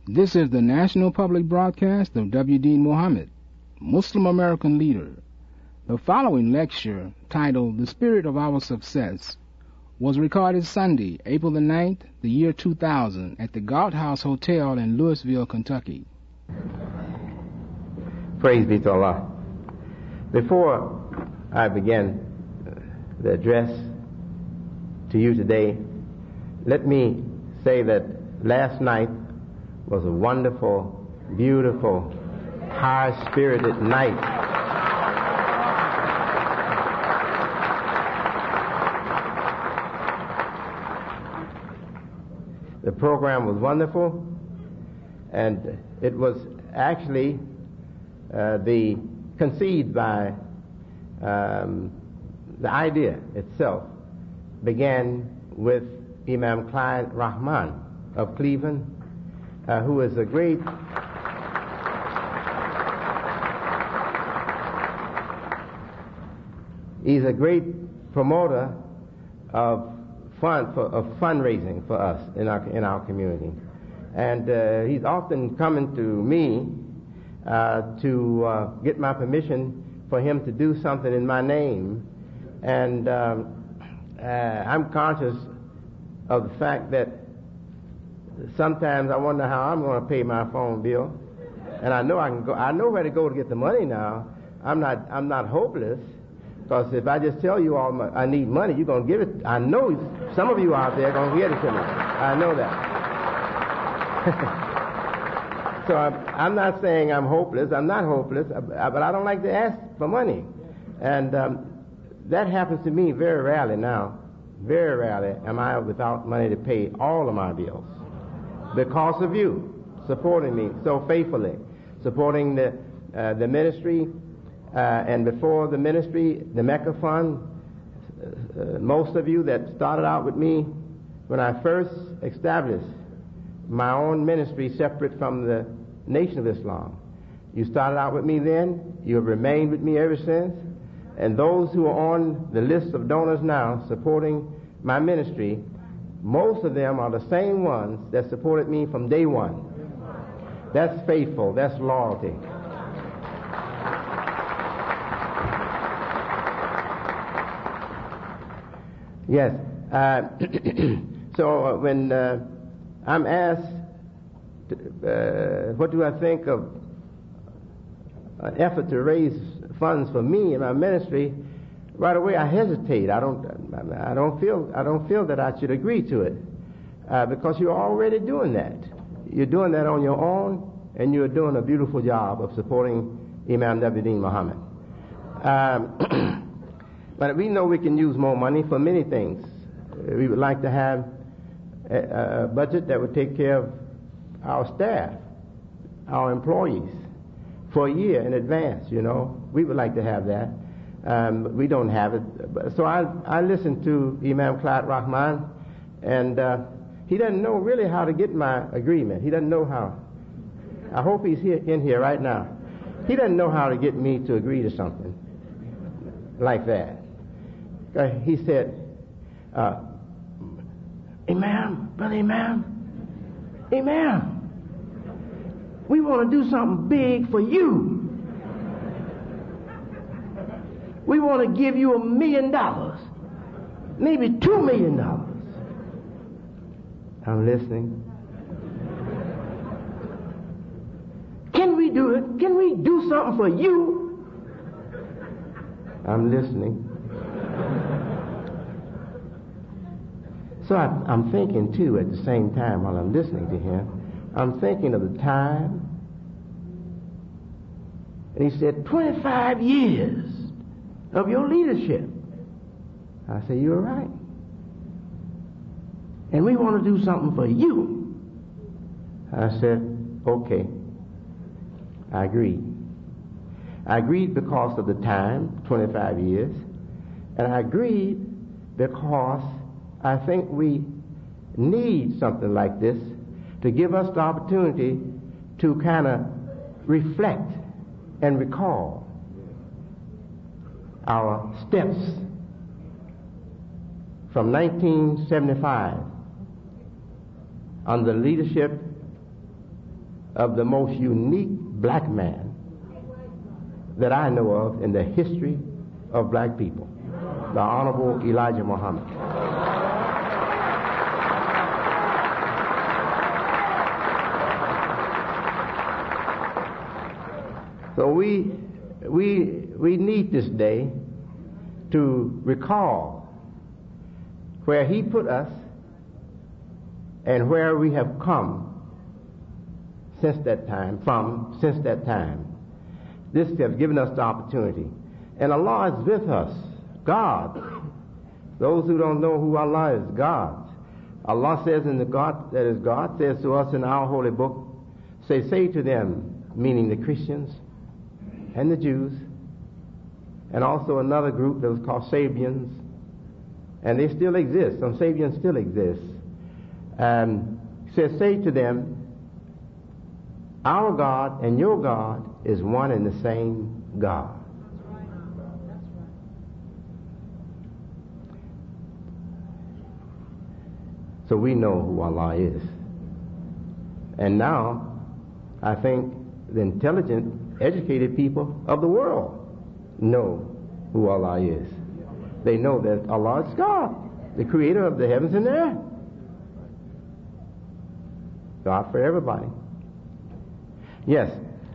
This is the National Public Broadcast of W.D. Muhammad, Muslim American leader. The following lecture, titled The Spirit of Our Success, was recorded Sunday, April the 9th, the year 2000, at the Galt House Hotel in Louisville, Kentucky. Praise be to Allah. Before I begin the address to you today, let me say that last night was a wonderful, beautiful, high-spirited night. The program was wonderful, and it was actually conceived by the idea itself began with Imam Clyde Rahman of Cleveland, who is a great promoter of fundraising for us in our community, and he's often coming to me to get my permission for him to do something in my name, and I'm conscious of the fact that sometimes I wonder how I'm going to pay my phone bill, and I know I can go. I know where to go to get the money now. I'm not hopeless, because if I just tell you I need money, you're going to give it. I know some of you out there are going to get it to me. I know that. So I'm not saying I'm hopeless. I'm not hopeless, but I don't like to ask for money, and that happens to me very rarely now. Very rarely am I without money to pay all of my bills, because of you supporting me so faithfully, supporting the ministry, and before the ministry, the Mecca Fund. Most of you that started out with me when I first established my own ministry separate from the Nation of Islam. You started out with me then. You have remained with me ever since. And those who are on the list of donors now supporting my ministry, most of them are the same ones that supported me from day one. That's faithful. That's loyalty. Yes. So when I'm asked, what do I think of an effort to raise funds for me and my ministry, right away I hesitate. I don't feel that I should agree to it, because you're already doing that. You're doing that on your own, and you're doing a beautiful job of supporting Imam W.D. Muhammad. But we know we can use more money for many things. We would like to have a budget that would take care of our staff, our employees, for a year in advance. We would like to have that. We don't have it. So I listened to Imam Clyde Rahman, and he doesn't know really how to get my agreement. He doesn't know how. I hope he's in here right now. He doesn't know how to get me to agree to something like that. He said, Brother Imam, we want to do something big for you. We want to give you $1 million, maybe $2 million. I'm listening. Can we do it? Can we do something for you? I'm listening. So I'm thinking, too, at the same time while I'm listening to him, I'm thinking of the time. And he said, 25 years of your leadership. I said, you're right. And we want to do something for you. I said, okay. I agreed. I agreed because of the time, 25 years. And I agreed because I think we need something like this to give us the opportunity to kind of reflect and recall our steps from 1975 under the leadership of the most unique black man that I know of in the history of black people, the Honorable Elijah Muhammad. So we need this day to recall where he put us and where we have come since that time, This has given us the opportunity. And Allah is with us. God. Those who don't know who Allah is, God. Allah says in the God that is God, says to us in our holy book, say to them, meaning the Christians and the Jews, and also another group that was called Sabians, and they still exist. Some Sabians still exist. Says, say to them, our God and your God is one and the same God. So we know who Allah is. And now, I think the intelligent, educated people of the world know who Allah is. They know that Allah is God, the creator of the heavens and the earth. God for everybody. Yes.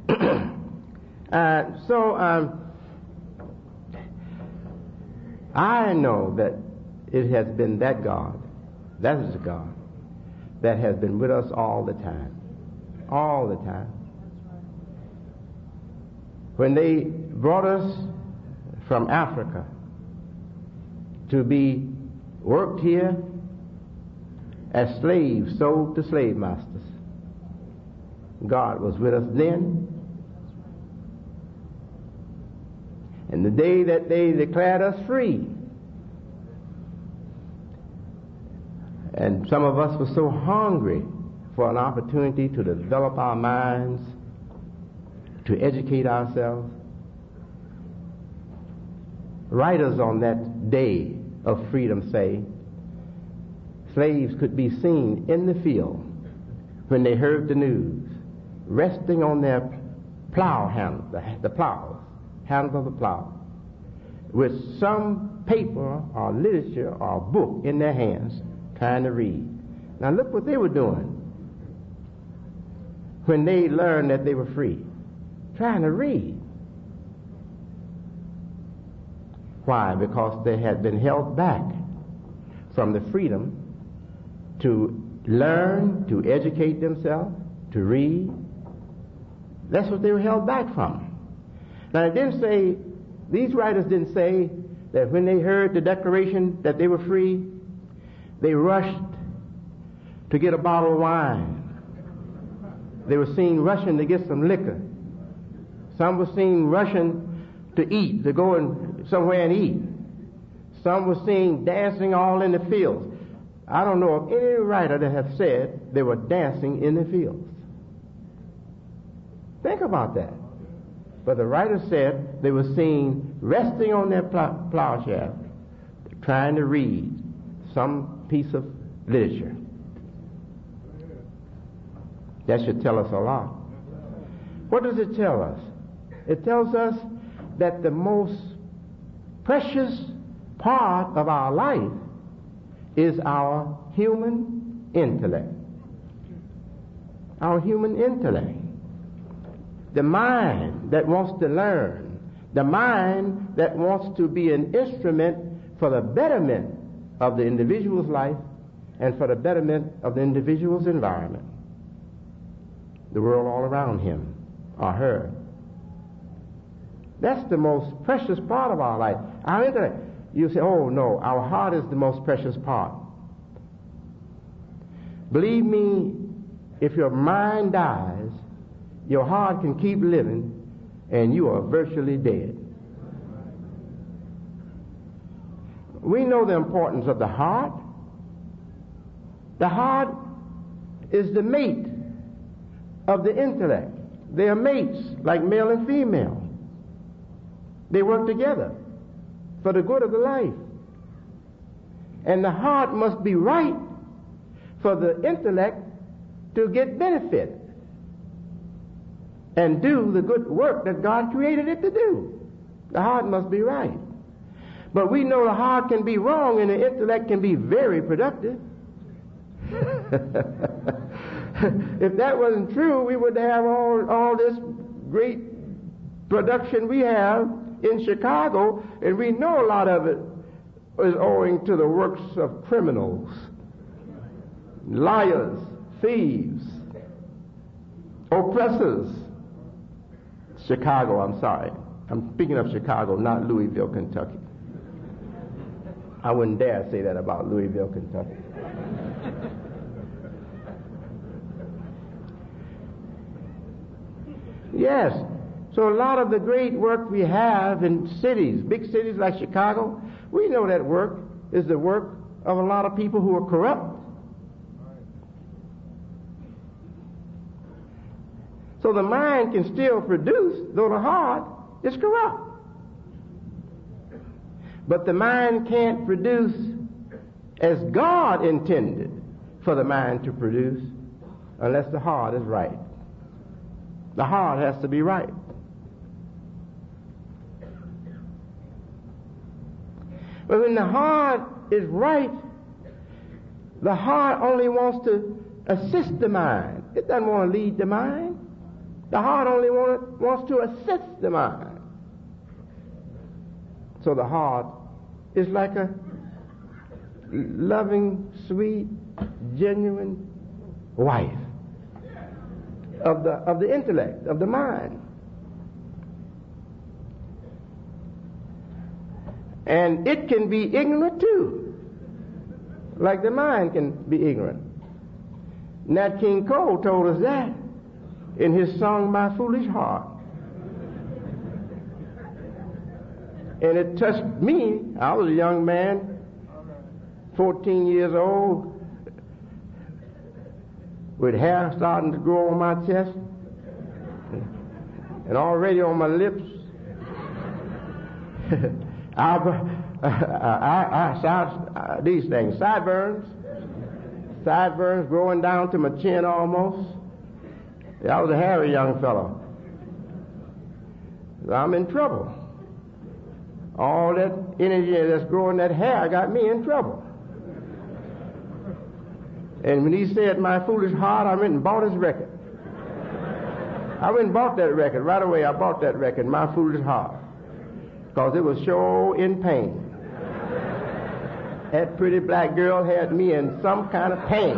I know that it has been that God, that is the God, that has been with us all the time. All the time. When they brought us from Africa to be worked here as slaves sold to slave masters, God was with us then. And the day that they declared us free, and some of us were so hungry for an opportunity to develop our minds, to educate ourselves. Writers on that day of freedom say slaves could be seen in the field when they heard the news, resting on their plow handles, the plows, handles of the plow, with some paper or literature or book in their hands, trying to read. Now look what they were doing when they learned that they were free. Trying to read. Why? Because they had been held back from the freedom to learn, to educate themselves, to read. That's what they were held back from. Now it didn't say, these writers didn't say that when they heard the declaration that they were free, they rushed to get a bottle of wine. They were seen rushing to get some liquor. Some were seen rushing to eat, to go somewhere and eat. Some were seen dancing all in the fields. I don't know of any writer that has said they were dancing in the fields. Think about that. But the writer said they were seen resting on their plowshare, trying to read some piece of literature. That should tell us a lot. What does it tell us? It tells us that the most precious part of our life is our human intellect. Our human intellect. The mind that wants to learn. The mind that wants to be an instrument for the betterment of the individual's life and for the betterment of the individual's environment. The world all around him or her. That's the most precious part of our life. Our intellect. You say, oh no, our heart is the most precious part. Believe me, if your mind dies, your heart can keep living and you are virtually dead. We know the importance of the heart. The heart is the mate of the intellect. They are mates, like male and female. They work together for the good of the life. And the heart must be right for the intellect to get benefit. and do the good work that God created it to do. The heart must be right. But we know the heart can be wrong and the intellect can be very productive. If that wasn't true, we would have all this great production we have in Chicago, and we know a lot of it is owing to the works of criminals, liars, thieves, oppressors. Chicago, I'm sorry. I'm speaking of Chicago, not Louisville, Kentucky. I wouldn't dare say that about Louisville, Kentucky. Yes. So a lot of the great work we have in cities, big cities like Chicago, we know that work is the work of a lot of people who are corrupt. So the mind can still produce, though the heart is corrupt. But the mind can't produce as God intended for the mind to produce unless the heart is right. The heart has to be right. But when the heart is right, the heart only wants to assist the mind. It doesn't want to lead the mind. The heart only wants to assist the mind. So the heart is like a loving, sweet, genuine wife of the intellect, of the mind. And it can be ignorant too, like the mind can be ignorant. Nat King Cole told us that in his song, My Foolish Heart. And it touched me. I was a young man, 14 years old, with hair starting to grow on my chest and already on my lips. These things, sideburns growing down to my chin almost. I was a hairy young fellow. I'm in trouble. All that energy that's growing that hair got me in trouble. And when he said My Foolish Heart, I went and bought his record. I went and bought that record. Right away I bought that record, My Foolish Heart. Because it was so in pain. That pretty black girl had me in some kind of pain.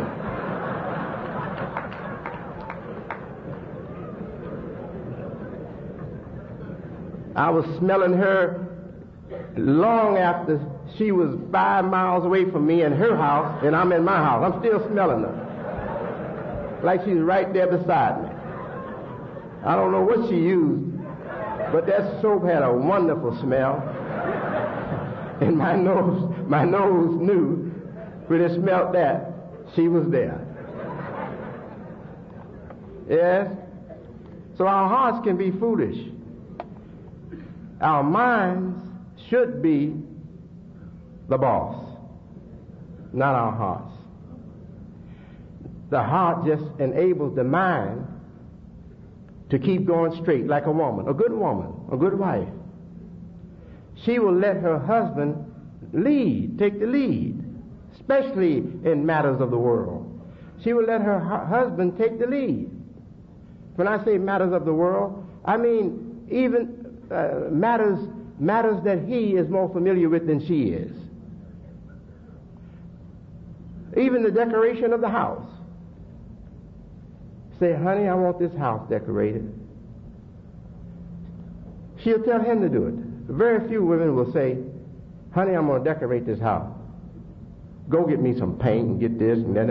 I was smelling her long after she was 5 miles away from me in her house, and I'm in my house. I'm still smelling her. Like she's right there beside me. I don't know what she used, but that soap had a wonderful smell. And my nose knew when it smelled that, she was there. Yes? So our hearts can be foolish. Our minds should be the boss, not our hearts. The heart just enables the mind to keep going straight, like a woman, a good wife. She will let her husband take the lead, especially in matters of the world. She will let her husband take the lead. When I say matters of the world, I mean even matters that he is more familiar with than she is. Even the decoration of the house. Say, honey, I want this house decorated. She'll tell him to do it. Very few women will say, honey, I'm going to decorate this house. Go get me some paint and get this and that.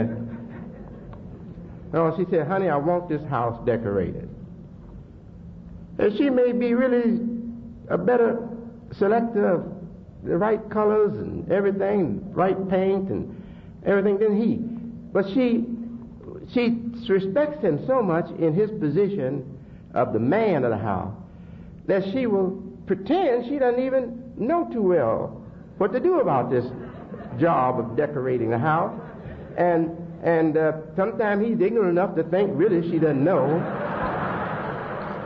No, she said, honey, I want this house decorated. And she may be really a better selector of the right colors and everything, right paint and everything than he. But she respects him so much in his position of the man of the house that she will pretend she doesn't even know too well what to do about this job of decorating the house. And sometimes he's ignorant enough to think really she doesn't know.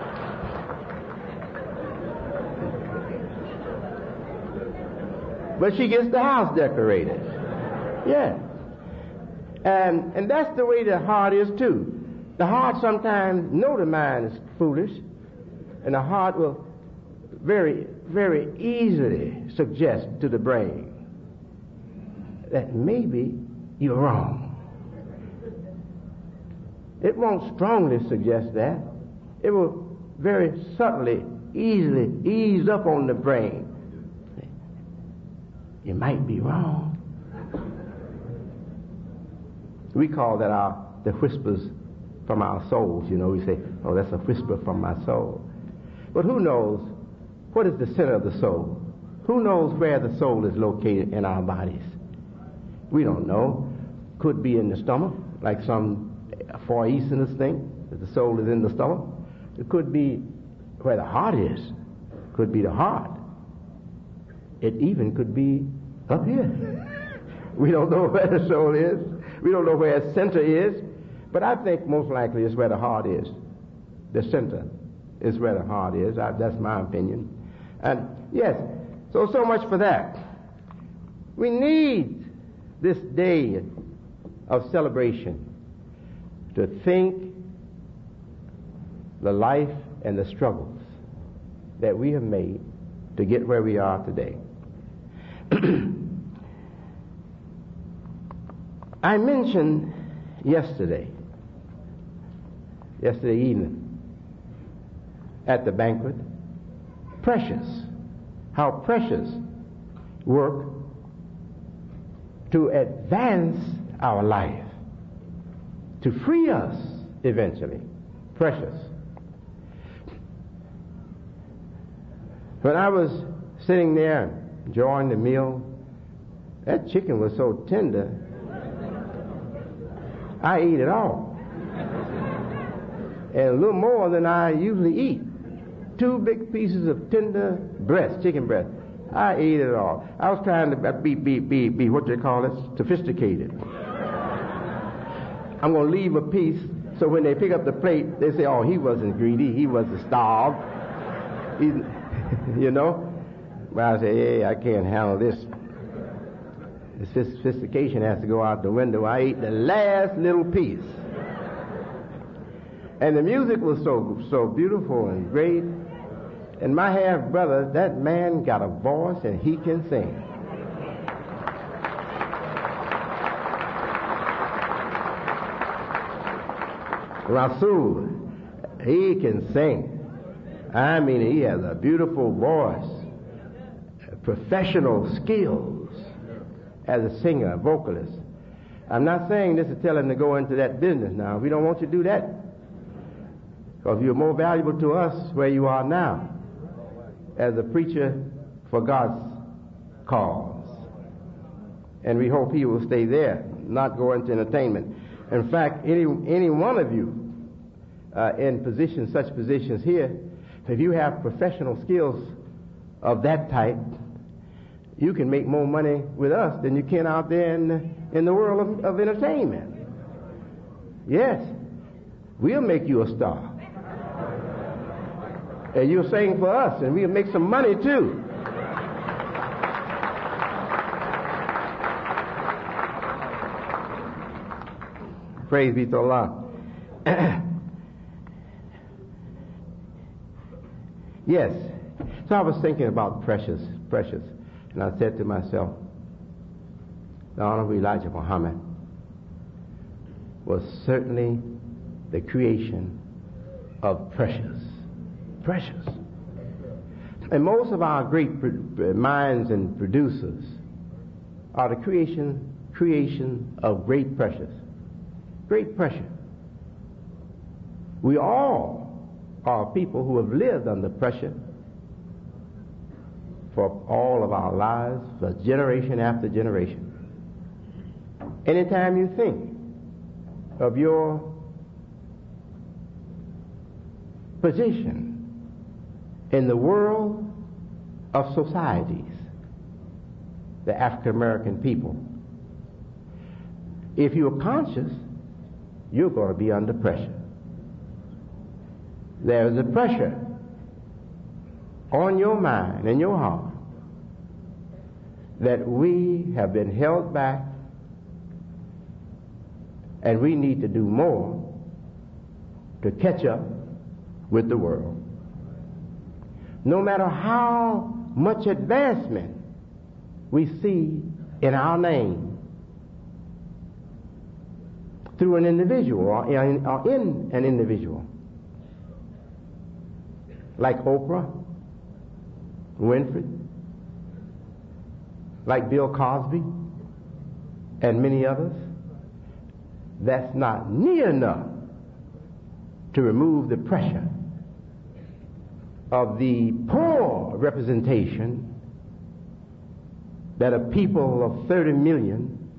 but she gets the house decorated. Yeah. And that's the way the heart is too. The heart sometimes know the mind is foolish, and the heart will very, very easily suggest to the brain that maybe you're wrong. It won't strongly suggest that. It will very subtly, easily ease up on the brain. You might be wrong. We call that the whispers from our souls. You know, we say, oh, that's a whisper from my soul. But who knows what is the center of the soul? Who knows where the soul is located in our bodies? We don't know. Could be in the stomach, like some Far Easterners think that the soul is in the stomach. It could be where the heart is. Could be the heart. It even could be up here. We don't know where the soul is. We don't know where its center is. But I think most likely it's where the heart is. The center is where the heart is. That's my opinion. And yes, so much for that. We need this day of celebration to think the life and the struggles that we have made to get where we are today. I mentioned yesterday evening at the banquet, how precious work to advance our life, to free us eventually. Precious. When I was sitting there enjoying the meal, that chicken was so tender, I ate it all. And a little more than I usually eat. 2 big pieces of tender breast, chicken breast. I ate it all. I was trying to be what they call it, sophisticated. I'm going to leave a piece so when they pick up the plate, they say, oh, he wasn't greedy, he wasn't starved. You know? But I say, hey, I can't handle this. The sophistication has to go out the window. I ate the last little piece. And the music was so beautiful and great. And my half-brother, that man got a voice and he can sing. Rasul, he can sing. I mean, he has a beautiful voice, professional skills as a singer, a vocalist. I'm not saying this to tell him to go into that business now. We don't want you to do that. Because you're more valuable to us where you are now as a preacher for God's cause. And we hope he will stay there, not go into entertainment. In fact, any one of you in such positions here, if you have professional skills of that type, you can make more money with us than you can out there in the world of entertainment. Yes, we'll make you a star. And you'll sing for us, and we'll make some money too. Praise be to Allah. Yes. So I was thinking about precious. And I said to myself, the Honorable Elijah Muhammad was certainly the creation of precious. And most of our great minds and producers are the creation of great precious. Great pressure. We all are people who have lived under pressure for all of our lives, for generation after generation. Anytime you think of your position in the world of societies, the African American people, if you're conscious, you're going to be under pressure. There's a pressure on your mind and your heart that we have been held back and we need to do more to catch up with the world. No matter how much advancement we see in our name through an individual or in an individual, like Oprah Winfrey, like Bill Cosby, and many others, that's not near enough to remove the pressure of the poor representation that a people of 30 million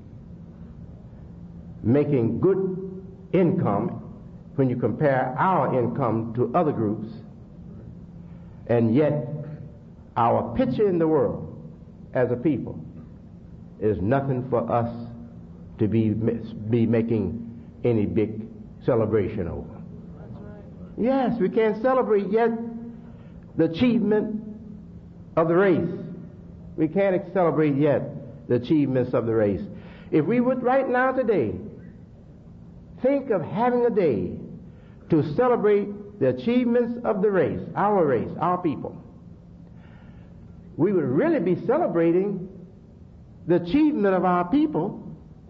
making good income when you compare our income to other groups, and yet our picture in the world as a people is nothing for us to be making any big celebration over. Yes, we can't celebrate yet the achievement of the race. We can't celebrate yet the achievements of the race. If we would right now today think of having a day to celebrate the achievements of the race, our people, we would really be celebrating the achievement of our people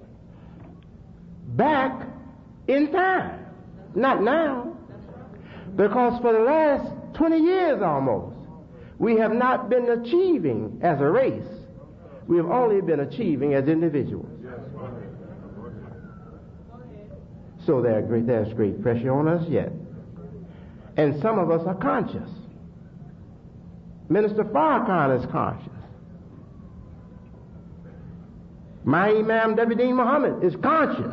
back in time, not now. Because for the last 20 years almost, we have not been achieving as a race. We have only been achieving as individuals. So there's great pressure on us yet. And some of us are conscious. Minister Farrakhan is conscious. My Imam W.D. Muhammad is conscious.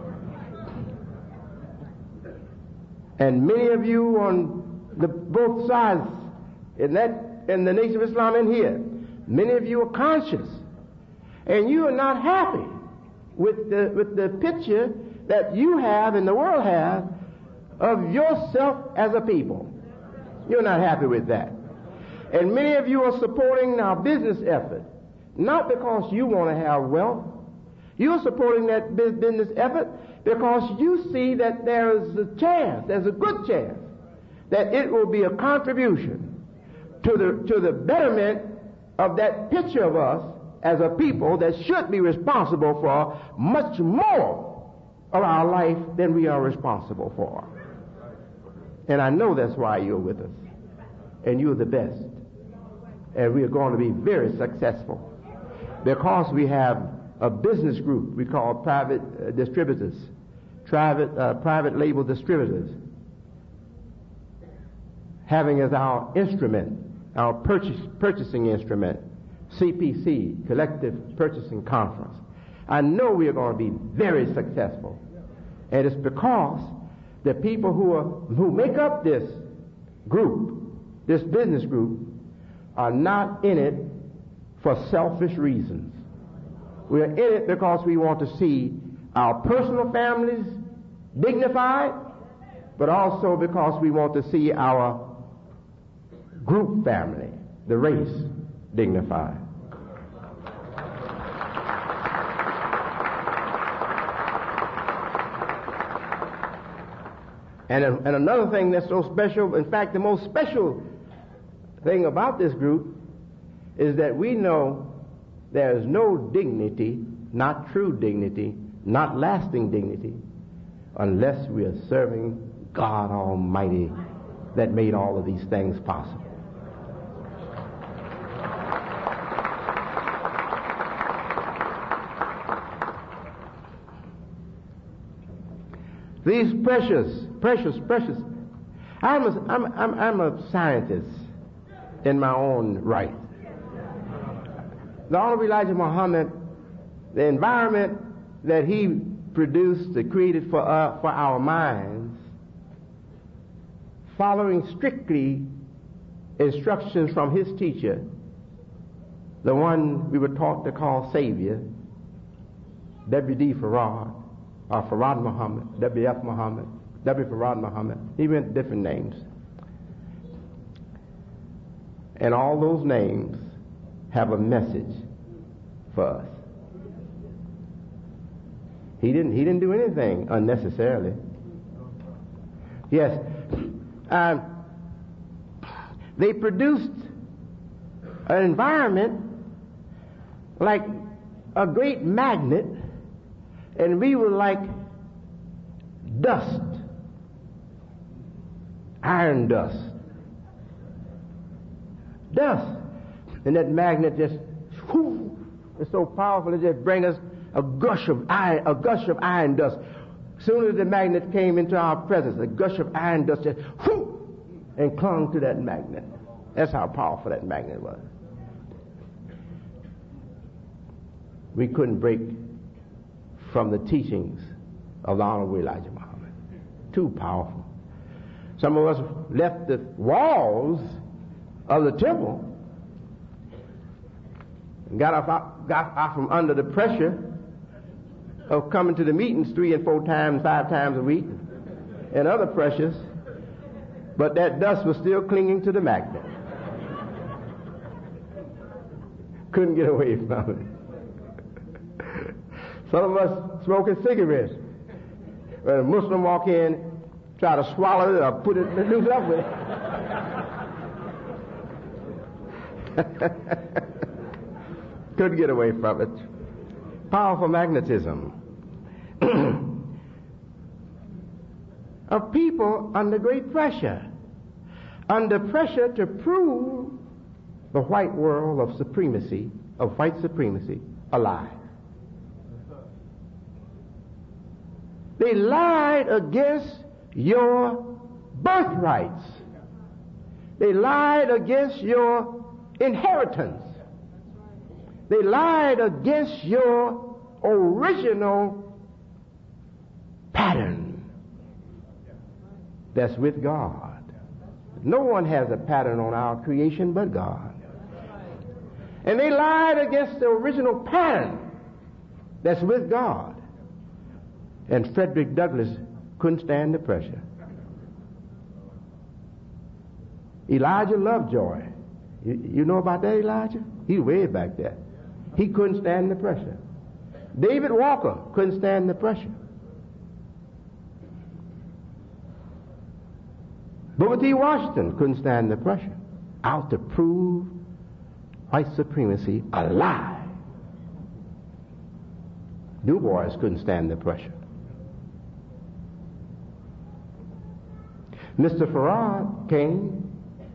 And many of you on both sides in the Nation of Islam in here, many of you are conscious, and you are not happy with the picture that you have and the world has of yourself as a people. You're not happy with that. And many of you are supporting our business effort, not because you want to have wealth. You're supporting that business effort because you see that there is a chance, there's a good chance, that it will be a contribution to the betterment of that picture of us as a people that should be responsible for much more of our life than we are responsible for. And I know that's why you're with us. And you're the best. And we are going to be very successful because we have a business group we call private distributors, private label distributors, having as our instrument, our purchasing instrument, CPC, Collective Purchasing Conference. I know we are going to be very successful. And it's because the people who make up this group, this business group, are not in it for selfish reasons. We are in it because we want to see our personal families dignified, but also because we want to see our group family, the race, dignified. And another thing that's so special, in fact, the most special thing about this group is that we know there is no dignity, not true dignity, not lasting dignity, unless we are serving God Almighty that made all of these things possible. These precious. I'm a scientist in my own right. The Honorable Elijah Muhammad, the environment that he produced, created for our minds, following strictly instructions from his teacher, the one we were taught to call Savior, W.D. Farad, or Farad Muhammad, W.F. Muhammad, W. Farad Muhammad. He went different names. And all those names have a message for us. He didn't do anything unnecessarily. Yes. They produced an environment like a great magnet, and we were like dust, iron dust. And that magnet just, whoo, it's so powerful, it just brings us a gush of iron dust. As soon as the magnet came into our presence, a gush of iron dust just, whoo, and clung to that magnet. That's how powerful that magnet was. We couldn't break from the teachings of the Honorable Elijah Muhammad. Too powerful. Some of us left the walls of the temple and got out from under the pressure of coming to the meetings 3 and 4 times, 5 times a week, and other pressures, but that dust was still clinging to the magnet. Couldn't get away from it. Some of us smoking cigarettes. When a Muslim walk in, try to swallow it or put it loose up with it. Couldn't get away from it. Powerful magnetism of people under great pressure. Under pressure to prove the white world of supremacy, of white supremacy, alive. They lied against your birthrights. They lied against your inheritance. They lied against your original pattern that's with God. No one has a pattern on our creation but God. And they lied against the original pattern that's with God. And Frederick Douglass couldn't stand the pressure. Elijah Lovejoy. You know about that, Elijah? He's way back there. He couldn't stand the pressure. David Walker couldn't stand the pressure. Booker T. Washington couldn't stand the pressure. Out to prove white supremacy alive. Du Bois couldn't stand the pressure. Mr. Farad came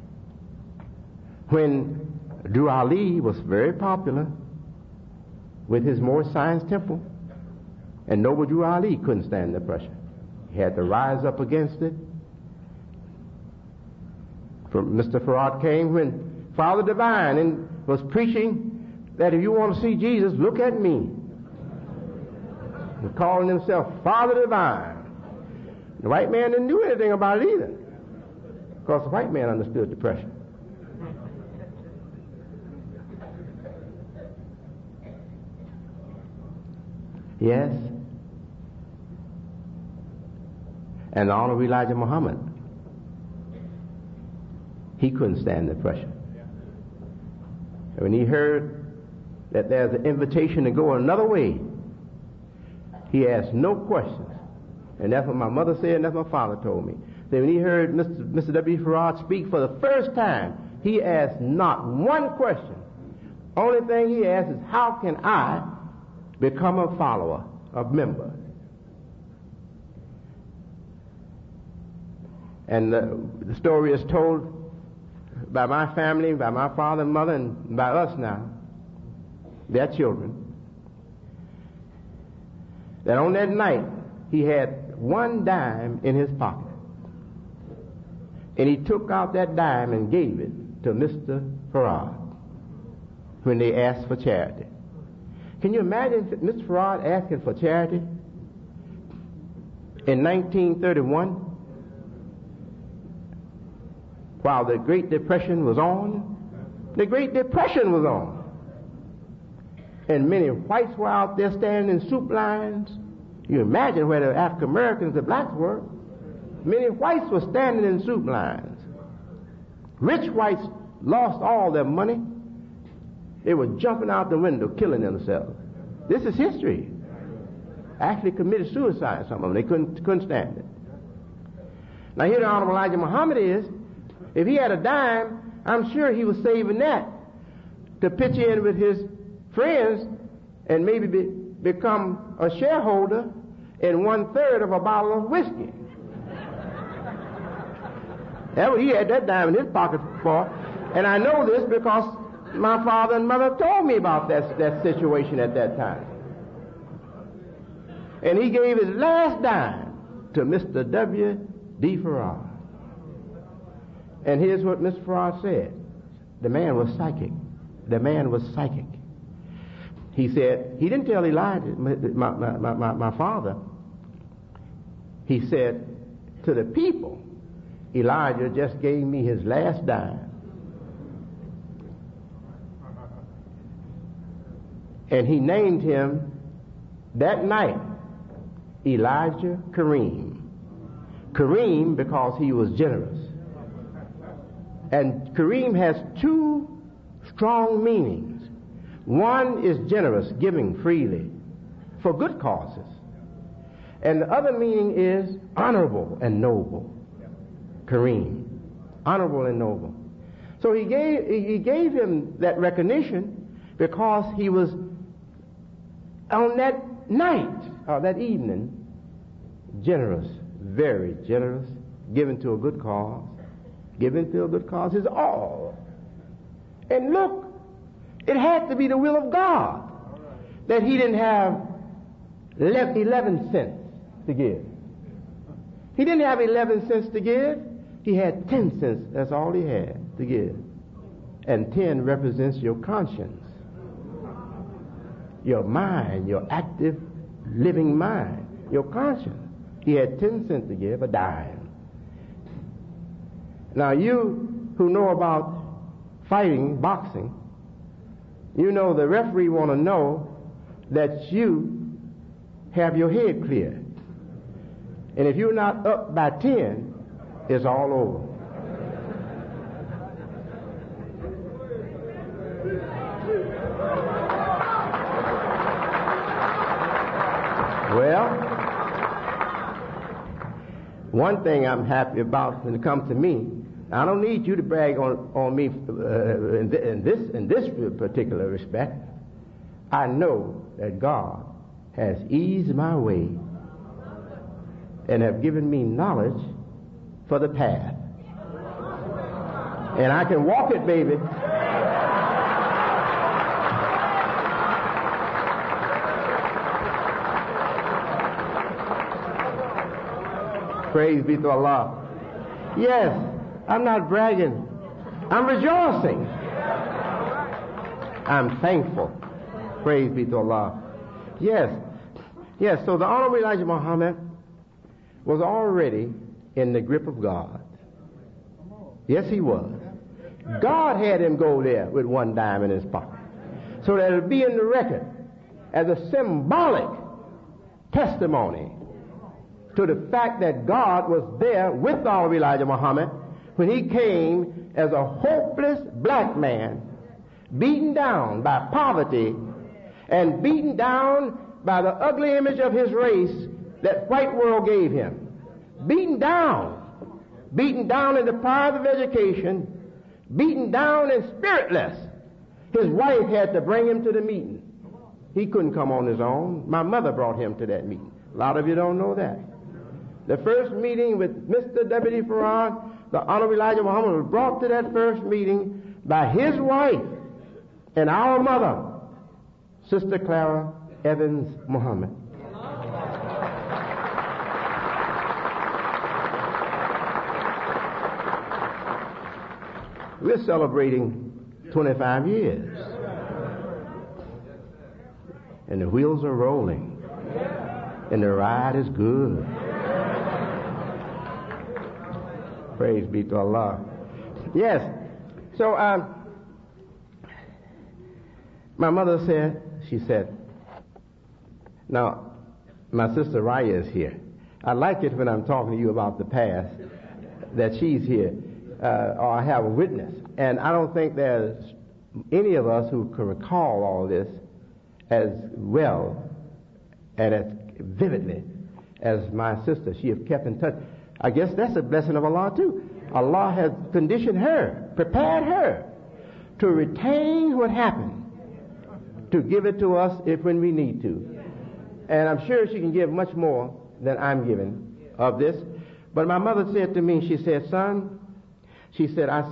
when Drew Ali was very popular with his Moorish Science Temple, and Noble Drew Ali couldn't stand the pressure. He had to rise up against it. Mr. Farad came when Father Divine was preaching that if you want to see Jesus, look at me. And calling himself Father Divine. The white man didn't do anything about it either, because the white man understood the pressure. Yes. And the Honorable Elijah Muhammad, he couldn't stand the pressure. And when he heard that there's an invitation to go another way, he asked no questions. And that's what my mother said, and that's what my father told me. So when he heard Mr. W. Farad speak for the first time, he asked not one question. Only thing he asked is, how can I become a follower, a member? And the story is told by my family, by my father and mother, and by us now, their children, that on that night he had one dime in his pocket. And he took out that dime and gave it to Mr. Farad when they asked for charity. Can you imagine Mr. Farad asking for charity in 1931 while the Great Depression was on? The Great Depression was on. And many whites were out there standing in soup lines. You imagine where the African Americans, the blacks were. Many whites were standing in soup lines. Rich whites lost all their money They were jumping out the window, killing themselves. This is history. Actually committed suicide, some of them. They couldn't stand it. Now here the Honorable Elijah Muhammad is, if he had a dime, I'm sure he was saving that to pitch in with his friends and maybe become a shareholder in 1/3 of a bottle of whiskey. That's what he had that dime in his pocket for. And I know this because my father and mother told me about that situation at that time. And he gave his last dime to Mr. W.D. Farrar. And here's what Mr. Farrar said. The man was psychic. The man was psychic. He said, he didn't tell Elijah, my father. He said to the people, Elijah just gave me his last dime. And he named him that night Elijah Kareem. Kareem because he was generous. And Kareem has two strong meanings. One is generous, giving freely for good causes. And the other meaning is honorable and noble. Kareem. Honorable and noble. So he gave him that recognition because he was on that night, or that evening, generous, very generous, given to a good cause. Given to a good cause is all. And look, it had to be the will of God that he didn't have 11 cents to give. He didn't have 11 cents to give. He had 10 cents. That's all he had to give. And 10 represents your conscience, your mind, your active, living mind, your conscience. He had 10 cents to give, a dime. Now you who know about fighting, boxing, you know the referee want to know that you have your head clear. And if you're not up by 10, it's all over. Well, one thing I'm happy about when it comes to me, I don't need you to brag on me in this particular respect. I know that God has eased my way and have given me knowledge for the path. And I can walk it, baby. Praise be to Allah. Yes, I'm not bragging. I'm rejoicing. I'm thankful. Praise be to Allah. Yes. So the Honorable Elijah Muhammad was already in the grip of God. Yes, he was. God had him go there with one dime in his pocket, so that it'll be in the record as a symbolic testimony to the fact that God was there with the Honorable Elijah Muhammad when he came as a hopeless black man, beaten down by poverty and beaten down by the ugly image of his race that white world gave him. Beaten down and deprived of education, beaten down and spiritless. His wife had to bring him to the meeting. He couldn't come on his own. My mother brought him to that meeting. A lot of you don't know that. The first meeting with Mr. W.D. Farrar, the Honorable Elijah Muhammad, was brought to that first meeting by his wife and our mother, Sister Clara Evans Muhammad. We're celebrating 25 years. And the wheels are rolling. And the ride is good. Praise be to Allah. Yes. So, my mother she said, now, my sister Raya is here. I like it when I'm talking to you about the past, that she's here, or I have a witness. And I don't think there's any of us who can recall all this as well and as vividly as my sister. She has kept in touch. I guess that's a blessing of Allah too. Allah has conditioned her, prepared her to retain what happened, to give it to us if when we need to. And I'm sure she can give much more than I'm giving of this. But my mother said to me, she said, son, she said, I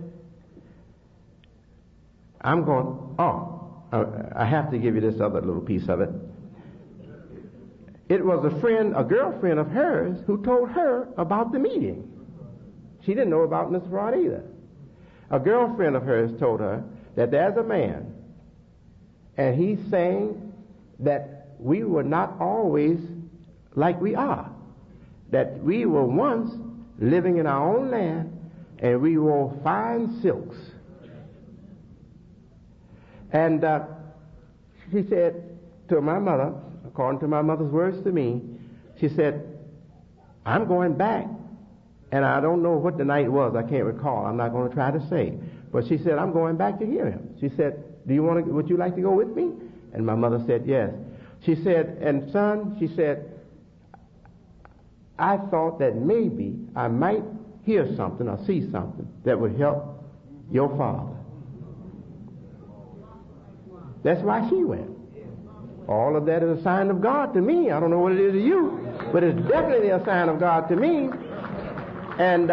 have to give you this other little piece of it. It was a girlfriend of hers who told her about the meeting. She didn't know about Mr. Rod either. A girlfriend of hers told her that there's a man, and he's saying that we were not always like we are, that we were once living in our own land, and we wore fine silks. And she said to my mother, according to my mother's words to me, she said, I'm going back. And I don't know what the night was. I can't recall. I'm not going to try to say. But she said, I'm going back to hear him. She said, would you like to go with me? And my mother said, yes. She said, and son, she said, I thought that maybe I might hear something or see something that would help your father. That's why she went. All of that is a sign of God to me. I don't know what it is to you, but it's definitely a sign of God to me. And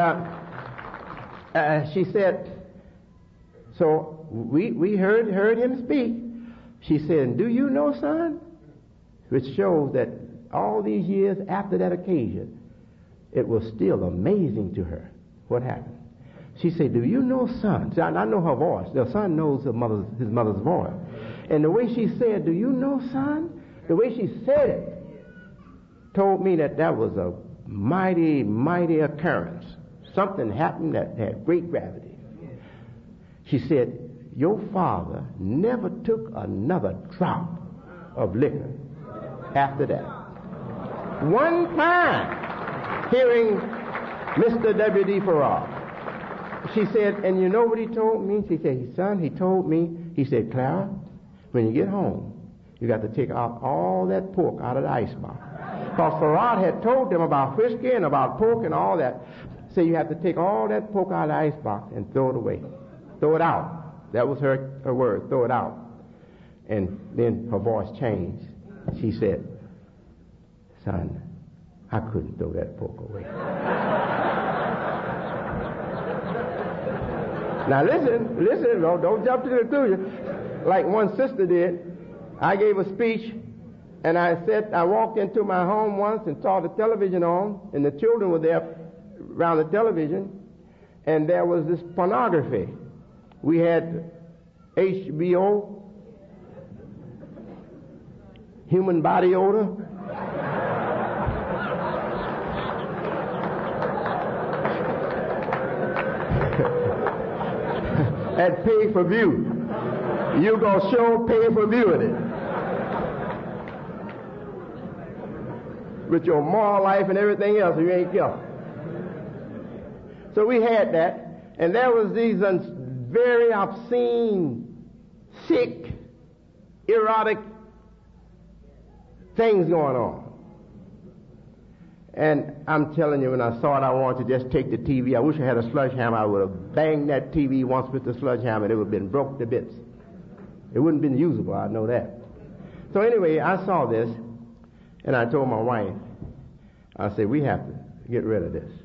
she said, so we heard him speak. She said, do you know, son? Which shows that all these years after that occasion, it was still amazing to her what happened. She said, do you know, son? See, I know her voice. The son knows his mother's voice. And the way she said, do you know, son? The way she said it told me that was a mighty, mighty occurrence. Something happened that had great gravity. She said, your father never took another drop of liquor after that. One time, hearing Mr. W.D. Farrar, she said, and you know what he told me? She said, son, he told me, he said, Clara, when you get home, you got to take out all that pork out of the icebox. Because Farad had told them about whiskey and about pork and all that. So you have to take all that pork out of the icebox and throw it away. Throw it out. That was her word, throw it out. And then her voice changed. She said, son, I couldn't throw that pork away. Now listen, don't jump to the conclusion. Like one sister did, I gave a speech, and I walked into my home once and saw the television on, and the children were there around the television, and there was this pornography. We had HBO, human body odor. At pay-per-view. You gonna show pay-per-view in it. With your moral life and everything else, you ain't careful. So we had that, and there was these very obscene, sick, erotic things going on. And I'm telling you, when I saw it, I wanted to just take the TV. I wish I had a sledgehammer. I would have banged that TV once with the sledgehammer, and it would have been broke to bits. It wouldn't have been usable, I know that. So anyway, I saw this, and I told my wife, I said, we have to get rid of this.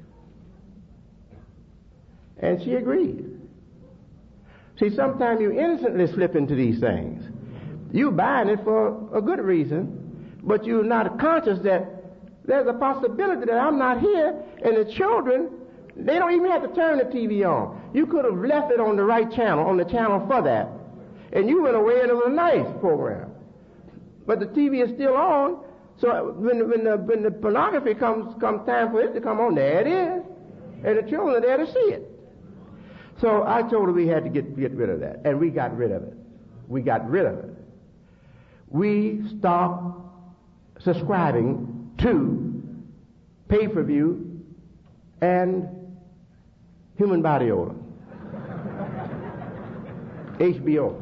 And she agreed. See, sometimes you innocently slip into these things. You're buying it for a good reason, but you're not conscious that there's a possibility that I'm not here, and the children, they don't even have to turn the TV on. You could have left it on the right channel, on the channel for that, and you went away and it was a nice program. But the TV is still on, so when the pornography comes time for it to come on, there it is, and the children are there to see it. So I told her we had to get rid of that, and we got rid of it. We got rid of it. We stopped subscribing to pay-per-view and human body odor. HBO.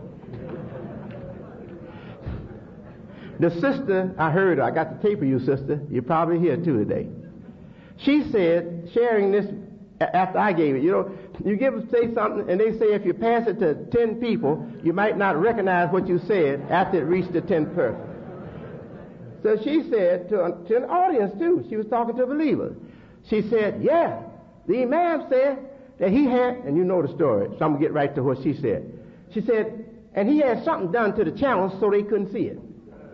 The sister, I heard her, I got the tape of you, sister. You're probably here too today. She said, sharing this after I gave it, you say something and they say if you pass it to 10 people, you might not recognize what you said after it reached the 10th person. So she said to an audience too, she was talking to believers. She said, yeah, the imam said that he had, and you know the story, so I'm going to get right to what she said. She said, and he had something done to the channels so they couldn't see it.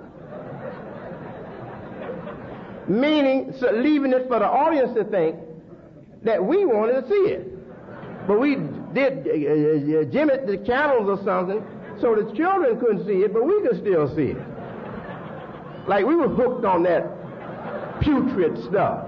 Meaning, so leaving it for the audience to think that we wanted to see it. But we did jimmy the channels or something so the children couldn't see it, but we could still see it. Like we were hooked on that putrid stuff.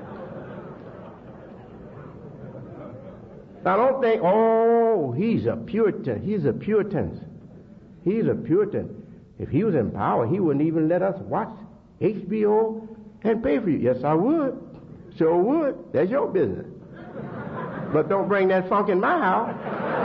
Now don't think, oh, he's a Puritan. He's a Puritan. He's a Puritan. If he was in power, he wouldn't even let us watch HBO and pay for you. Yes, I would. Sure would. That's your business. But don't bring that funk in my house.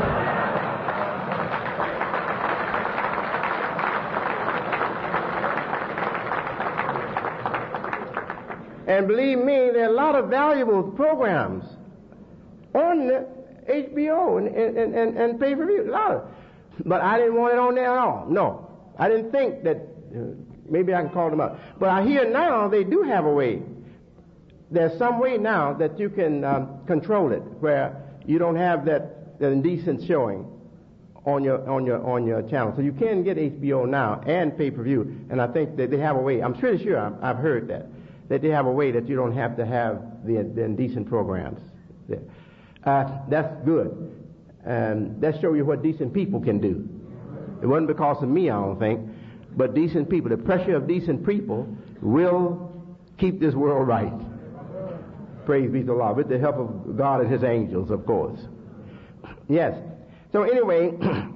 And believe me, there are a lot of valuable programs on the HBO and pay-per-view. A lot of. But I didn't want it on there at all. No. I didn't think that... maybe I can call them up. But I hear now they do have a way. There's some way now that you can control it, where you don't have that indecent showing on your channel. So you can get HBO now and pay-per-view, and I think that they have a way. I'm pretty sure I've heard that they have a way that you don't have to have the indecent programs there. That's good, and that shows you what decent people can do. It wasn't because of me, I don't think. But decent people, the pressure of decent people will keep this world right. Praise be to Allah, with the help of God and His angels, of course. Yes. So anyway,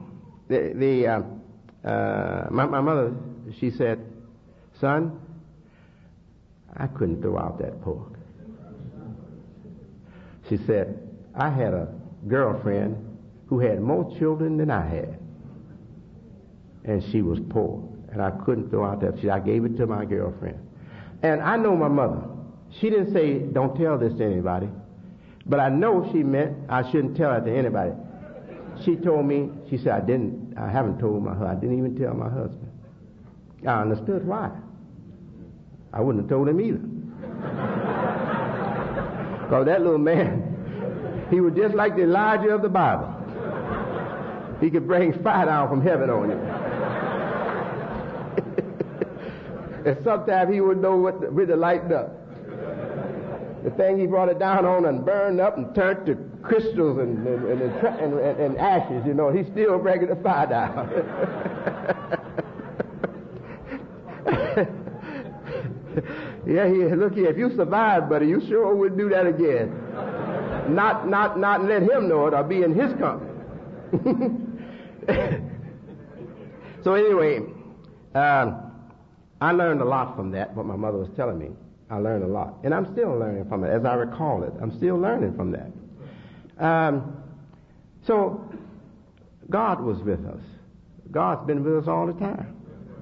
my mother, she said, son, I couldn't throw out that pork. She said, I had a girlfriend who had more children than I had. And she was poor. And I couldn't throw out that. I gave it to my girlfriend. And I know my mother. She didn't say, don't tell this to anybody. But I know she meant I shouldn't tell it to anybody. She told me, she said, I haven't told my husband. I didn't even tell my husband. I understood why. I wouldn't have told him either. Because that little man, he was just like the Elijah of the Bible. He could bring fire down from heaven on you. And sometimes he would know with the lighting up. The thing he brought it down on and burned up and turned to crystals and ashes, he's still bringing the fire down. Yeah, look here, if you survive, buddy, you sure wouldn't do that again. Not let him know it or be in his company. So anyway, I learned a lot from that, what my mother was telling me. I learned a lot. And I'm still learning from it, as I recall it. I'm still learning from that. So, God was with us. God's been with us all the time.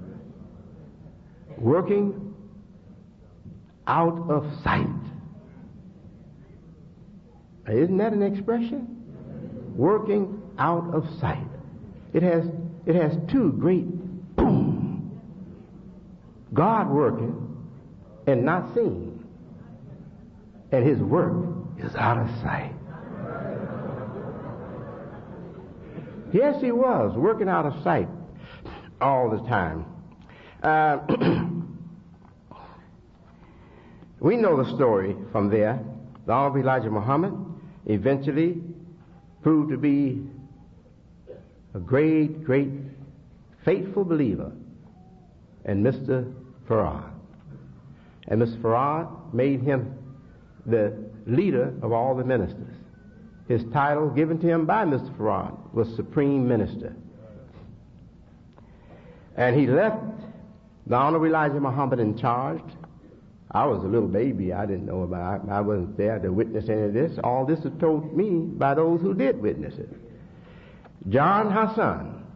Working out of sight. Isn't that an expression? Working out of sight. It has two great boom. God working and not seen. And His work is out of sight. Yes, He was working out of sight all the time. We know the story from there. The Honorable Elijah Muhammad eventually proved to be a great, great faithful believer in Mr. Farad. And Mr. Farad made him the leader of all the ministers. His title given to him by Mr. Farad was Supreme Minister. And he left the Honorable Elijah Muhammad in charge. I was a little baby. I didn't know about it. I wasn't there to witness any of this. All this was told me by those who did witness it. John Hassan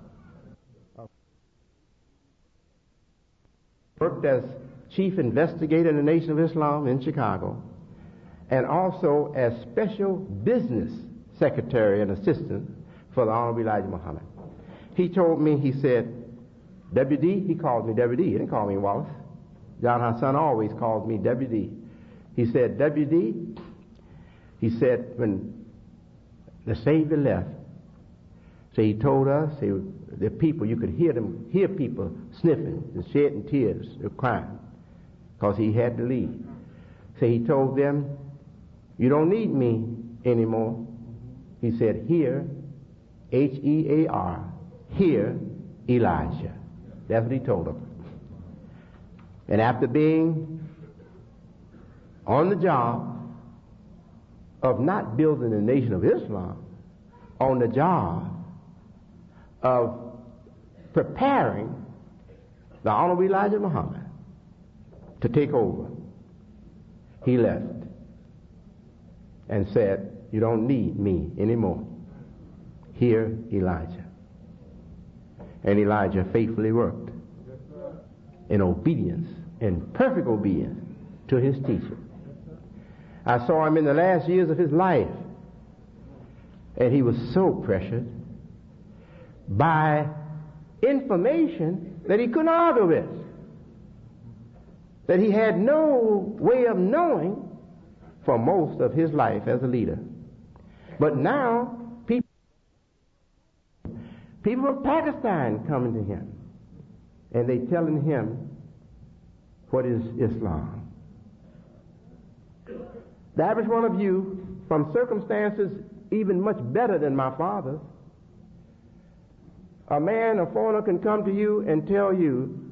worked as chief investigator in the Nation of Islam in Chicago, and also as special business secretary and assistant for the Honorable Elijah Muhammad. He told me, he said, WD, he called me WD, he didn't call me Wallace. John Hassan always called me WD. He said, WD, he said, when the Savior left, so he told us, the people, you could hear people sniffing and shedding tears, they're crying, because he had to leave. So he told them, you don't need me anymore. He said, hear, H-E-A-R, hear Elijah. That's what he told them. And after being on the job of not building the Nation of Islam, on the job of preparing the Honorable Elijah Muhammad to take over, he left and said, you don't need me anymore. Hear Elijah. And Elijah faithfully worked in obedience, in perfect obedience to his teacher. I saw him in the last years of his life, and he was so pressured by information that he couldn't argue with, that he had no way of knowing for most of his life as a leader. But now, people from Pakistan coming to him, and they telling him what is Islam. The average one of you, from circumstances even much better than my father's, a man, a foreigner, can come to you and tell you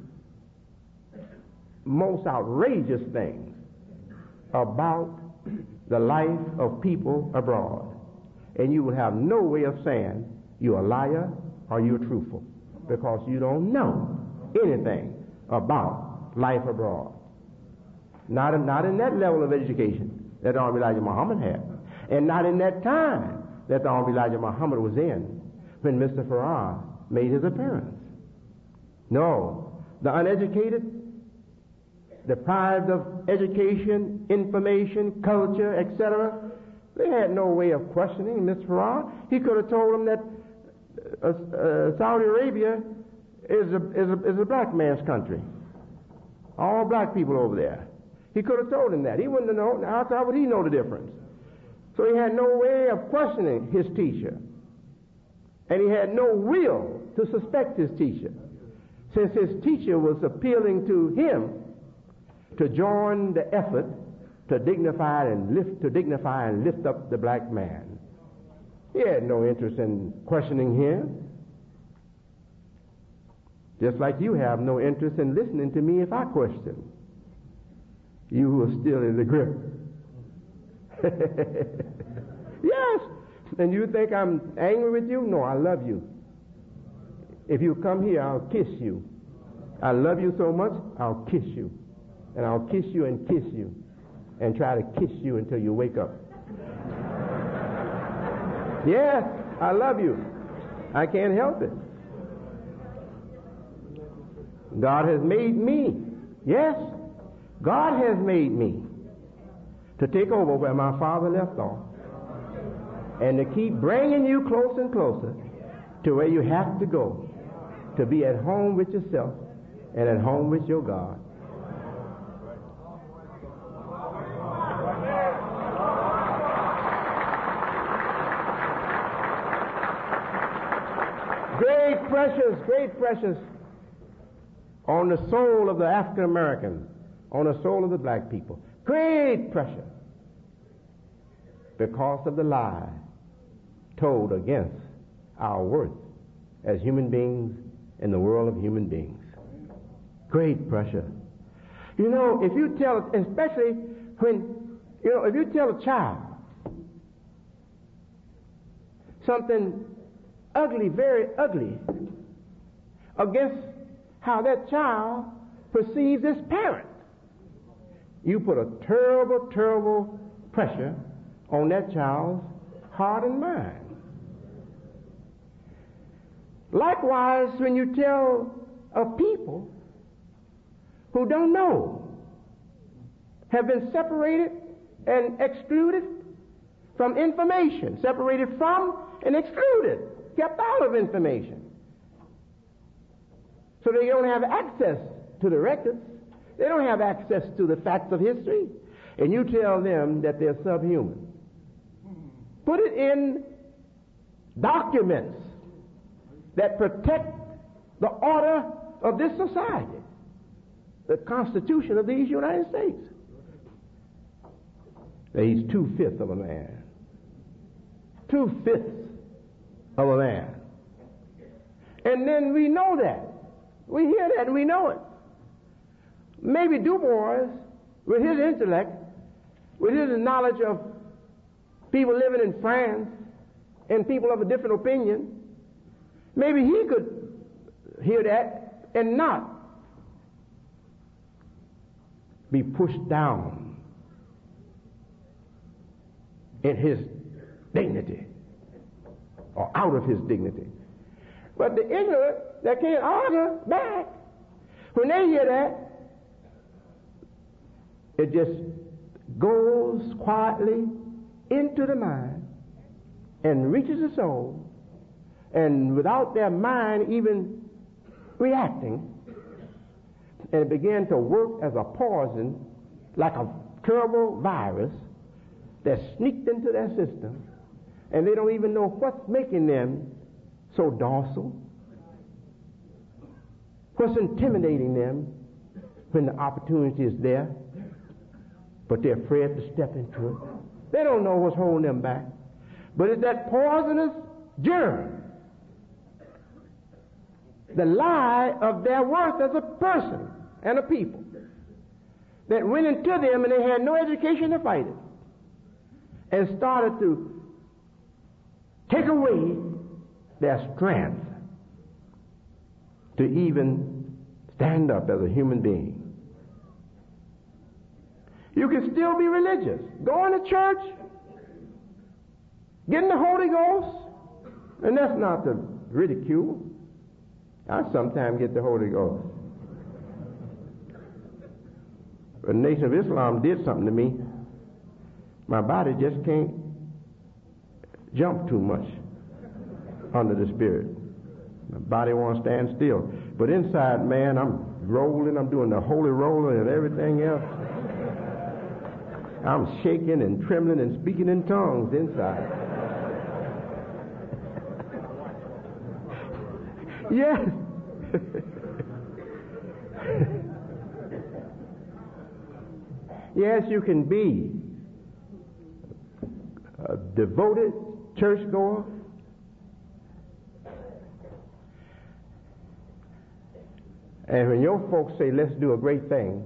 most outrageous things about the life of people abroad, and you will have no way of saying you're a liar or you're truthful, because you don't know anything about life abroad. Not in that level of education that the Honorable Elijah Muhammad had, and not in that time that the Honorable Elijah Muhammad was in when Mr. Farrar made his appearance. No, the uneducated, deprived of education, information, culture, etc., they had no way of questioning Mr. Farrar. He could have told them that Saudi Arabia is a black man's country. All black people over there. He could have told him that. He wouldn't have known. How would he know the difference? So he had no way of questioning his teacher. And he had no will to suspect his teacher, since his teacher was appealing to him to join the effort to dignify and lift up the black man. He had no interest in questioning him, just like you have no interest in listening to me if I question you who are still in the grip. Yes. And you think I'm angry with you? No, I love you. If you come here, I'll kiss you. I love you so much, I'll kiss you. And I'll kiss you and kiss you, and try to kiss you until you wake up. Yes, I love you. I can't help it. God has made me. Yes, God has made me to take over where my father left off, and to keep bringing you closer and closer to where you have to go to be at home with yourself and at home with your God. Great pressures on the soul of the African American, on the soul of the black people. Great pressure because of the lie told against our worth as human beings in the world of human beings. Great pressure. You know, if you tell, especially when, if you tell a child something ugly, very ugly, against how that child perceives its parent, you put a terrible, terrible pressure on that child's heart and mind. Likewise, when you tell a people who don't know have been separated and excluded from information, separated from and excluded, kept out of information. So they don't have access to the records. They don't have access to the facts of history. And you tell them that they're subhuman. Put it in documents that protect the order of this society, the Constitution of these United States. That he's 2/5 of a man. 2/5 of a man. And then we know that. We hear that and we know it. Maybe Du Bois, with his intellect, with his knowledge of people living in France and people of a different opinion, maybe he could hear that and not be pushed down in his dignity or out of his dignity. But the ignorant that can't argue back, when they hear that, it just goes quietly into the mind and reaches the soul, and without their mind even reacting, and it began to work as a poison, like a terrible virus that sneaked into their system, and they don't even know what's making them so docile, what's intimidating them when the opportunity is there, but they're afraid to step into it. They don't know what's holding them back. But it's that poisonous germ, the lie of their worth as a person and a people, that went into them and they had no education to fight it, and started to take away their strength to even stand up as a human being. You can still be religious, going to church, getting the Holy Ghost, and that's not to ridicule. I sometimes get the Holy Ghost. The Nation of Islam did something to me. My body just can't jump too much under the Spirit. My body won't stand still. But inside, man, I'm rolling, I'm doing the holy roller and everything else. I'm shaking and trembling and speaking in tongues inside. Yes. Yes, you can be a devoted churchgoer, and when your folks say, let's do a great thing,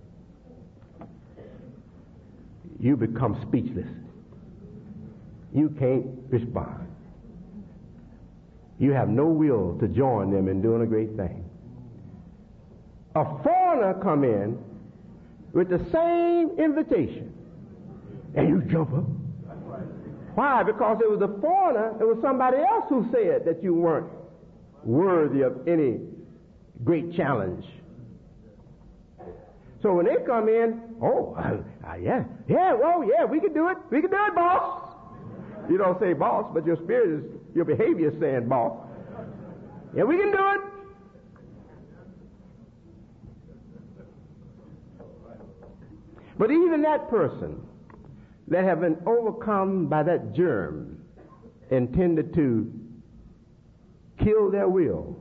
you become speechless. You can't respond. You have no will to join them in doing a great thing. A foreigner come in with the same invitation, and you jump up. Why? Because it was a foreigner, it was somebody else who said that you weren't worthy of any great challenge. So when they come in, we can do it. We can do it, boss. You don't say boss, but your spirit is, your behavior is saying boss. Yeah, we can do it. But even that person that have been overcome by that germ intended to kill their will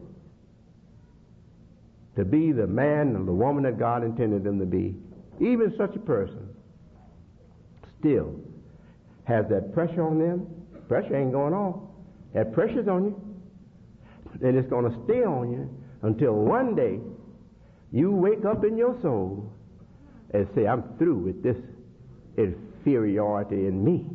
to be the man and the woman that God intended them to be, even such a person still has that pressure on them. Pressure ain't going off. That pressure's on you. And it's going to stay on you until one day you wake up in your soul and say, I'm through with this inferiority in me.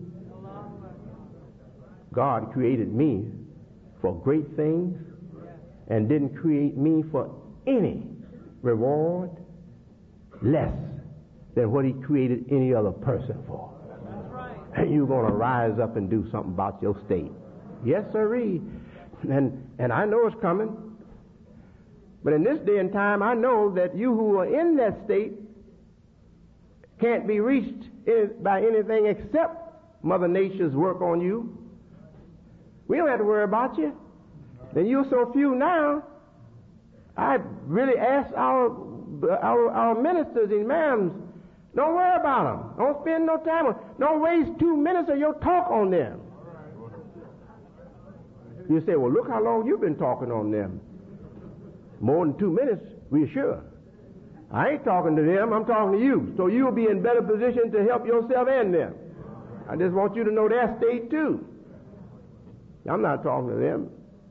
God created me for great things and didn't create me for any reward less than what he created any other person for. And you're going to rise up and do something about your state. Yes, sirree. And I know it's coming. But in this day and time, I know that you who are in that state can't be reached by anything except Mother Nature's work on you. We don't have to worry about you. And you're so few now, I really ask our ministers and imams, don't worry about them. Don't spend no time on them. Don't waste 2 minutes of your talk on them. You say, well, look how long you've been talking on them. More than 2 minutes, we're sure. I ain't talking to them, I'm talking to you. So you'll be in better position to help yourself and them. I just want you to know their state too. I'm not talking to them,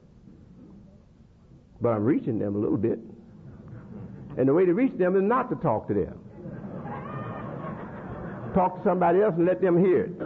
but I'm reaching them a little bit. And the way to reach them is not to talk to them. Talk to somebody else and let them hear it.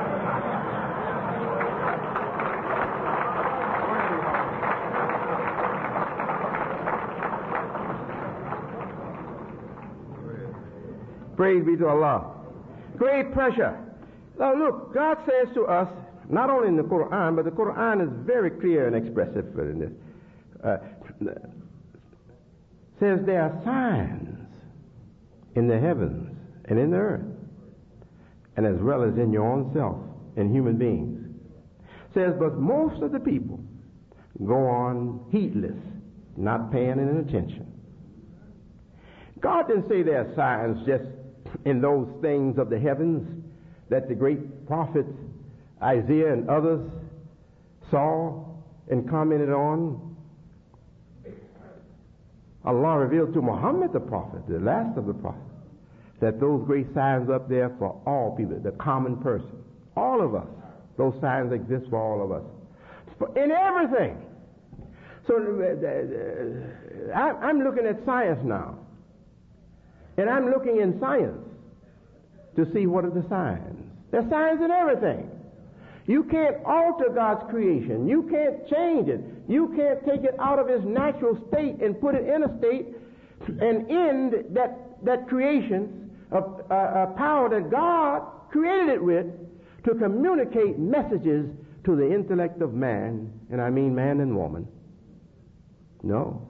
Praise be to Allah. Great pressure. Now look, God says to us, not only in the Quran, but the Quran is very clear and expressive in this. Says there are signs in the heavens and in the earth, and as well as in your own self, in human beings. Says, but most of the people go on heedless, not paying any attention. God didn't say there are signs just in those things of the heavens that the great prophets Isaiah and others saw and commented on. Allah revealed to Muhammad the prophet, the last of the prophets, that those great signs up there for all people, the common person, all of us, those signs exist for all of us, in everything. So I'm looking at science now, and I'm looking in science to see what are the signs. There's signs in everything. You can't alter God's creation. You can't change it. You can't take it out of its natural state and put it in a state and end that creation of power that God created it with to communicate messages to the intellect of man, and I mean man and woman. No.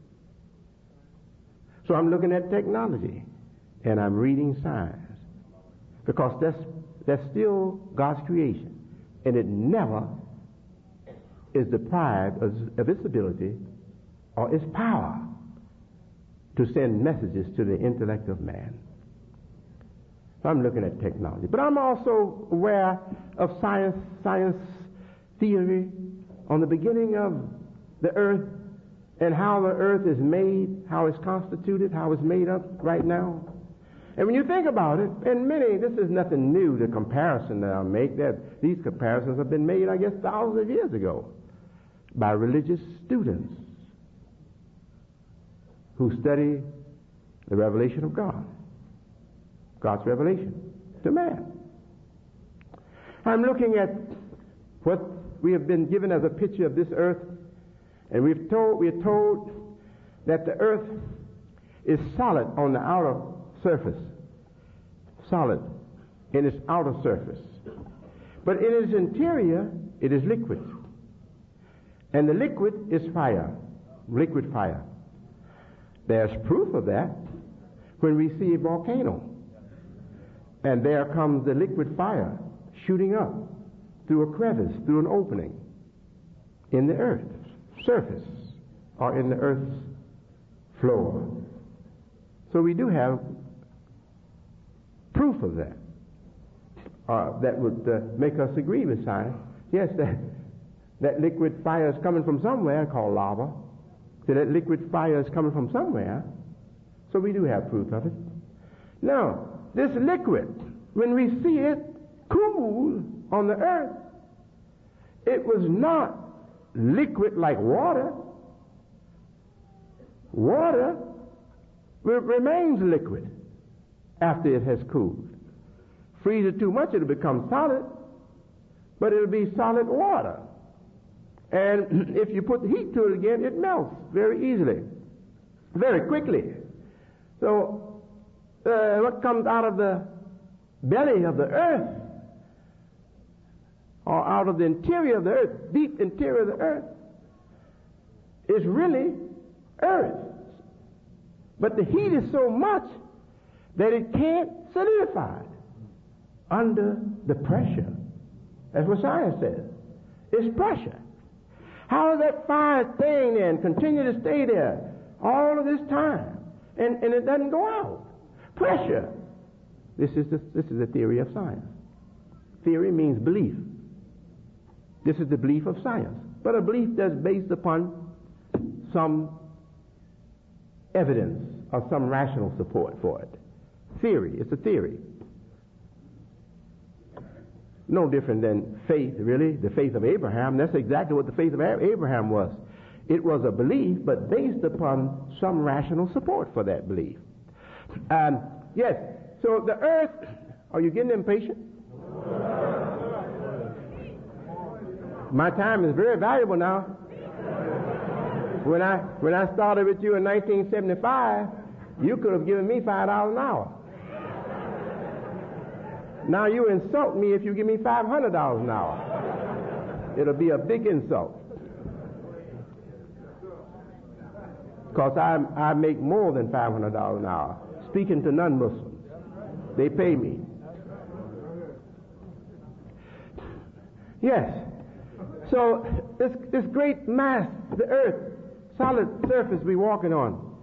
So I'm looking at technology, and I'm reading science, because that's still God's creation. And it never is deprived of its ability or its power to send messages to the intellect of man. So I'm looking at technology. But I'm also aware of science theory on the beginning of the earth and how the earth is made, how it's constituted, how it's made up right now. And when you think about it, and this is nothing new, the comparison that I'll make, that these comparisons have been made, I guess, thousands of years ago by religious students who study the revelation of God, God's revelation to man. I'm looking at what we have been given as a picture of this earth, and we're told that the earth is solid on the outer surface, solid in its outer surface, but in its interior it is liquid, and the liquid is fire, liquid fire. There's proof of that when we see a volcano, and there comes the liquid fire shooting up through a crevice, through an opening in the earth's surface or in the earth's floor. So we do have proof of that. That would make us agree with science. Yes, that liquid fire is coming from somewhere, called lava. So that liquid fire is coming from somewhere. So we do have proof of it. Now, this liquid, when we see it cool on the earth, it was not liquid like water. Water remains liquid after it has cooled. Freeze it too much, it'll become solid, but it'll be solid water. And if you put the heat to it again, it melts very easily, very quickly. So what comes out of the belly of the earth, or out of the interior of the earth, deep interior of the earth, is really earth. But the heat is so much that it can't solidify under the pressure. That's what science says. It's pressure. How does that fire staying there and continue to stay there all of this time and it doesn't go out? Pressure. This is the theory of science. Theory means belief. This is the belief of science. But a belief that's based upon some evidence or some rational support for it. Theory. It's a theory. No different than faith, really. The faith of Abraham. That's exactly what the faith of Abraham was. It was a belief, but based upon some rational support for that belief. Yes. So the earth. Are you getting impatient? My time is very valuable now. When I started with you in 1975, you could have given me $5 an hour. Now you insult me if you give me $500 an hour. It'll be a big insult. Because I make more than $500 an hour. Speaking to non-Muslims. They pay me. Yes. So this great mass, the earth, solid surface we're walking on,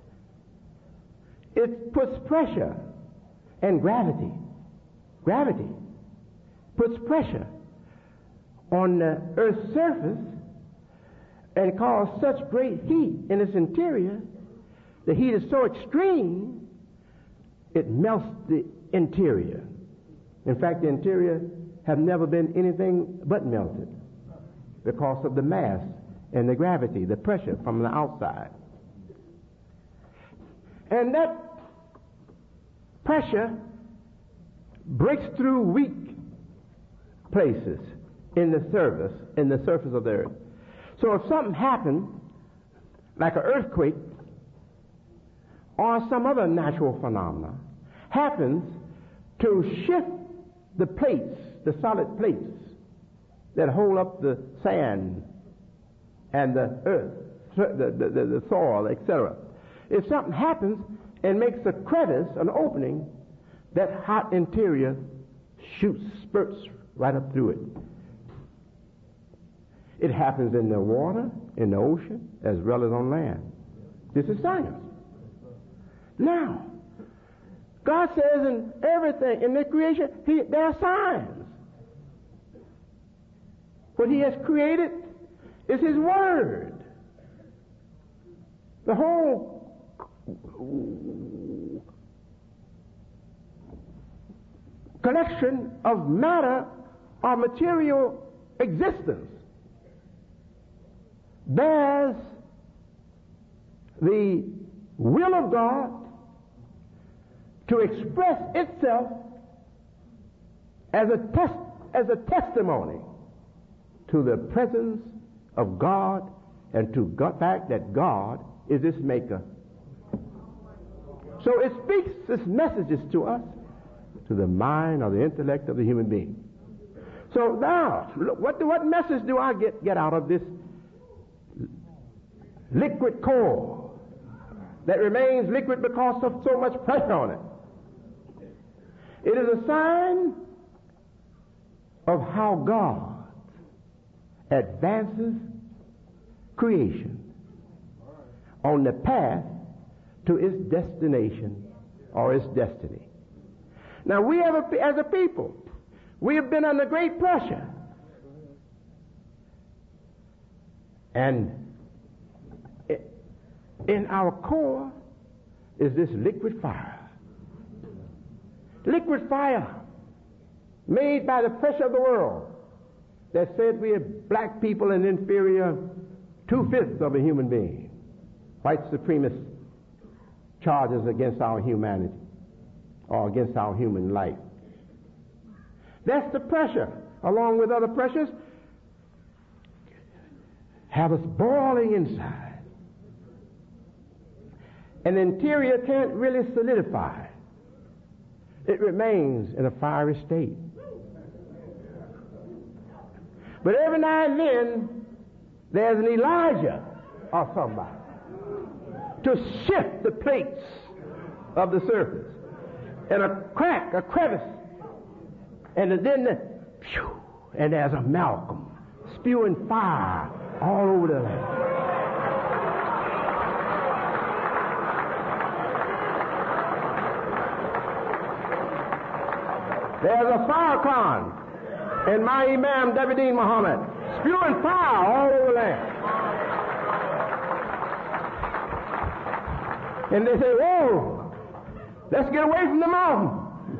it puts pressure and gravity. Gravity puts pressure on the earth's surface and causes such great heat in its interior. The heat is so extreme, it melts the interior. In fact, the interior have never been anything but melted because of the mass and the gravity, the pressure from the outside. And that pressure breaks through weak places in the surface of the earth. So if something happened, like an earthquake or some other natural phenomena, happens to shift the plates, the solid plates that hold up the sand and the earth, the soil, etc. If something happens and makes a crevice, an opening, that hot interior spurts right up through it. It happens in the water, in the ocean, as well as on land. This is science. Now, God says in everything, in the creation, there are signs. What He has created is His Word. The whole collection of matter or material existence bears the will of God to express itself as a testimony to the presence of God and to the fact that God is its maker. So it speaks its messages to us, to the mind or the intellect of the human being. So now, what message do I get out of this liquid core that remains liquid because of so much pressure on it? It is a sign of how God advances creation on the path to its destination or its destiny. Now we have, as a people, we have been under great pressure. And in our core is this liquid fire. Liquid fire made by the pressure of the world that said we are black people and inferior 2/5 of a human being. White supremacist charges against our humanity or against our human life. That's the pressure, along with other pressures, have us boiling inside. An interior can't really solidify. It remains in a fiery state. But every now and then, there's an Elijah or somebody to shift the plates of the surface. And a crack, a crevice, and then and there's a Malcolm spewing fire all over the land. There's a Farrakhan and my Imam Davidin Muhammad spewing fire all over the land. And they say, whoa, let's get away from the mountain.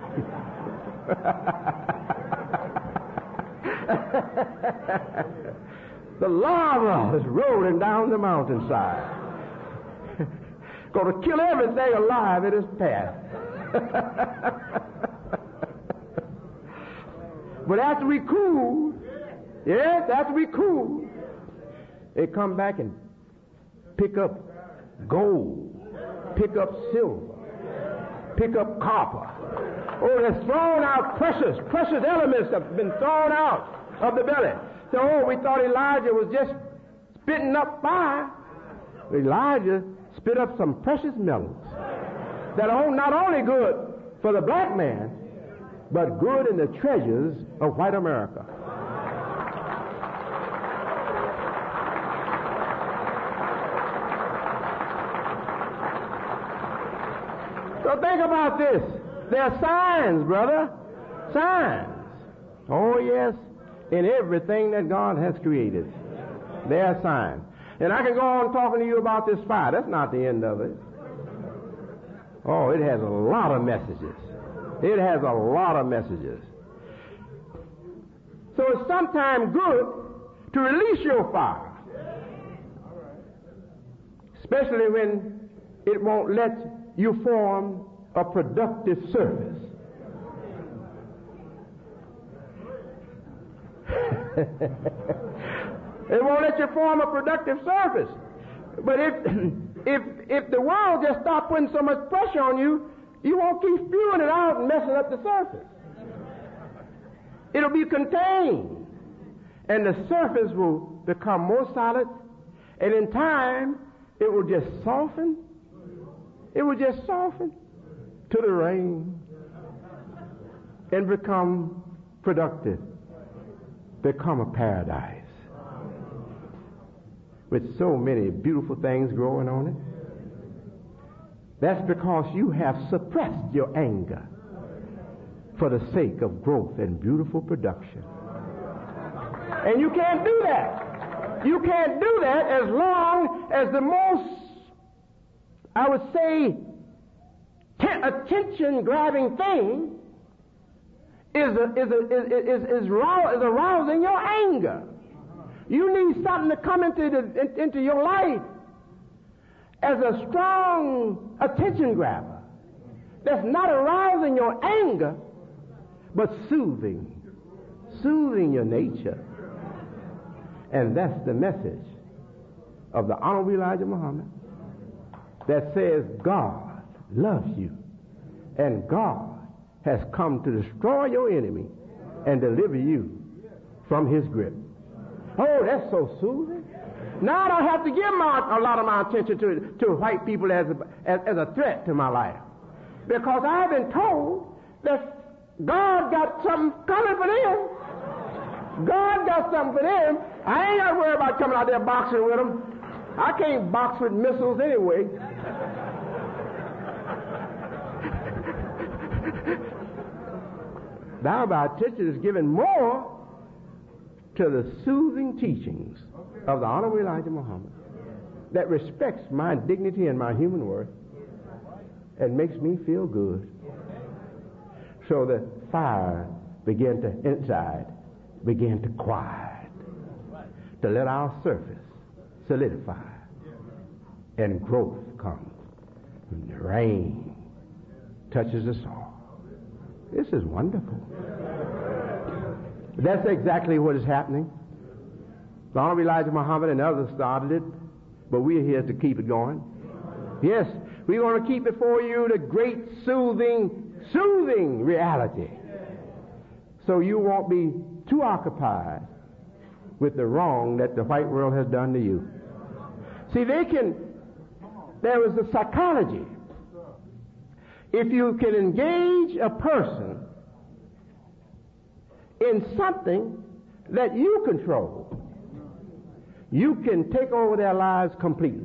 The lava is rolling down the mountainside. Going to kill everything alive in its path. But after we cool, yes, after we cool, they come back and pick up gold, pick up silver, pick up copper. Oh, they're throwing out precious elements that have been thrown out of the belly. So, oh, we thought Elijah was just spitting up fire. Elijah spit up some precious metals that are not only good for the black man, but good in the treasures of white America. So think about this. There are signs, brother. Signs. Oh, yes. In everything that God has created. There are signs. And I can go on talking to you about this fire. That's not the end of it. Oh, it has a lot of messages. It has a lot of messages. So it's sometimes good to release your fire. Especially when it won't let you form a productive surface. It won't let you form a productive surface. But if the world just stopped putting so much pressure on you, you won't keep spewing it out and messing up the surface. It'll be contained. And the surface will become more solid. And in time, it will just soften. It will just soften to the rain and become productive. Become a paradise with so many beautiful things growing on it. That's because you have suppressed your anger for the sake of growth and beautiful production. And you can't do that. You can't do that as long as the most, I would say, attention-grabbing thing is arousing your anger. You need something to come into your life as a strong attention grabber that's not arousing your anger, but soothing your nature. And that's the message of the Honorable Elijah Muhammad that says God loves you and God has come to destroy your enemy and deliver you from his grip. Oh, that's so soothing. Now I don't have to give a lot of my attention to white people as a threat to my life. Because I've been told that God got something coming for them. God got something for them. I ain't got to worry about coming out there boxing with them. I can't box with missiles anyway. Now my attention is given more to the soothing teachings of the Honorable Elijah Muhammad that respects my dignity and my human worth and makes me feel good. So the fire began to quiet, to let our surface solidify, and growth comes. And the rain touches us all. This is wonderful. That's exactly what is happening. The Honorable Elijah Muhammad and others started it, but we're here to keep it going. Yes, we want to keep before you the great soothing reality. So you won't be too occupied with the wrong that the white world has done to you. See, they can there is a psychology. If you can engage a person in something that you control, you can take over their lives completely.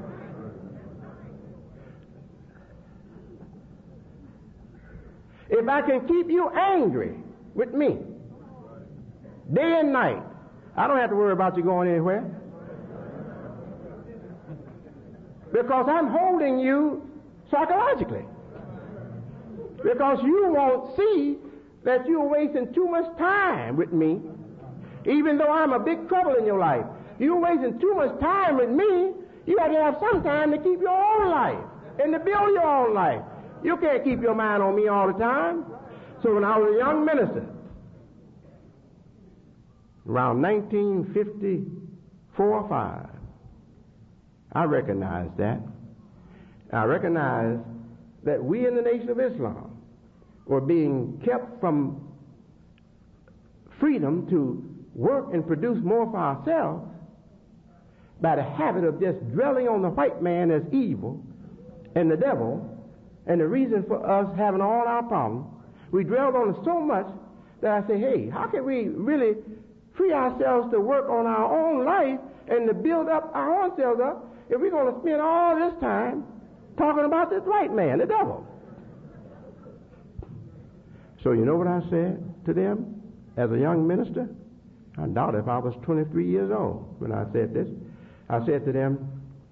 If I can keep you angry with me day and night, I don't have to worry about you going anywhere, because I'm holding you psychologically, because you won't see that you're wasting too much time with me, even though I'm a big trouble in your life. You're wasting too much time with me. You have to have some time to keep your own life and to build your own life. You can't keep your mind on me all the time. So when I was a young minister, around 1954 or 5, I recognized that. I recognized that we in the Nation of Islam were being kept from freedom to work and produce more for ourselves by the habit of just dwelling on the white man as evil and the devil, and the reason for us having all our problems. We dwelled on it so much that I say, hey, how can we really free ourselves to work on our own life and to build up our own selves up if we're going to spend all this time talking about this white man, the devil? So you know what I said to them as a young minister? I doubt if I was 23 years old when I said this. I said to them,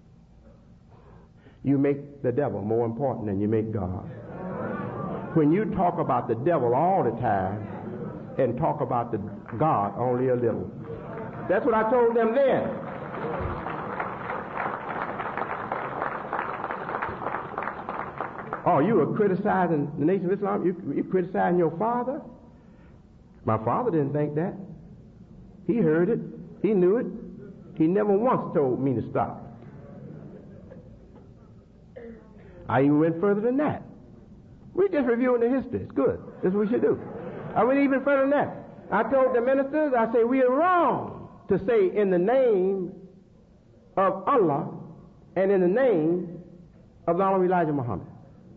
you make the devil more important than you make God. When you talk about the devil all the time and talk about the God only a little. That's what I told them then. Oh, you were criticizing the Nation of Islam? You criticizing your father? My father didn't think that. He heard it. He knew it. He never once told me to stop. I even went further than that. We're just reviewing the history. It's good. That's what we should do. I went even further than that. I told the ministers, I say, we are wrong to say in the name of Allah and in the name of the Honorable Elijah Muhammad.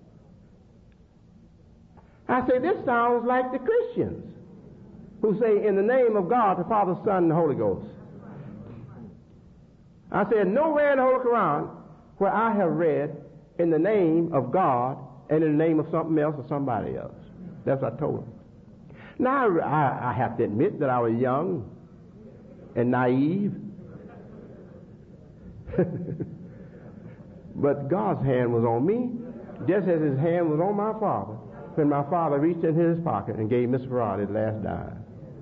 I say, this sounds like the Christians who say in the name of God, the Father, Son, and the Holy Ghost. I said, nowhere in the Holy Quran where I have read in the name of God and in the name of something else or somebody else. That's what I told them. Now, I have to admit that I was young and naive. But God's hand was on me, just as his hand was on my father when my father reached in his pocket and gave Mr. Farad his last dime.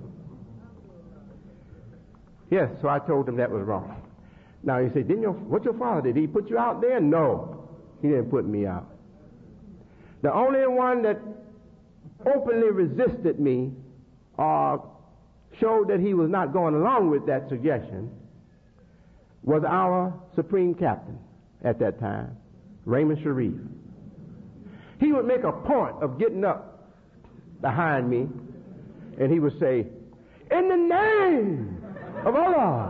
Yes, so I told him that was wrong. Now, you say, what your father did? Did he put you out there? No, he didn't put me out. The only one that openly resisted me or showed that he was not going along with that suggestion was our Supreme Captain at that time, Raymond Sharif. He would make a point of getting up behind me and he would say, in the name of Allah,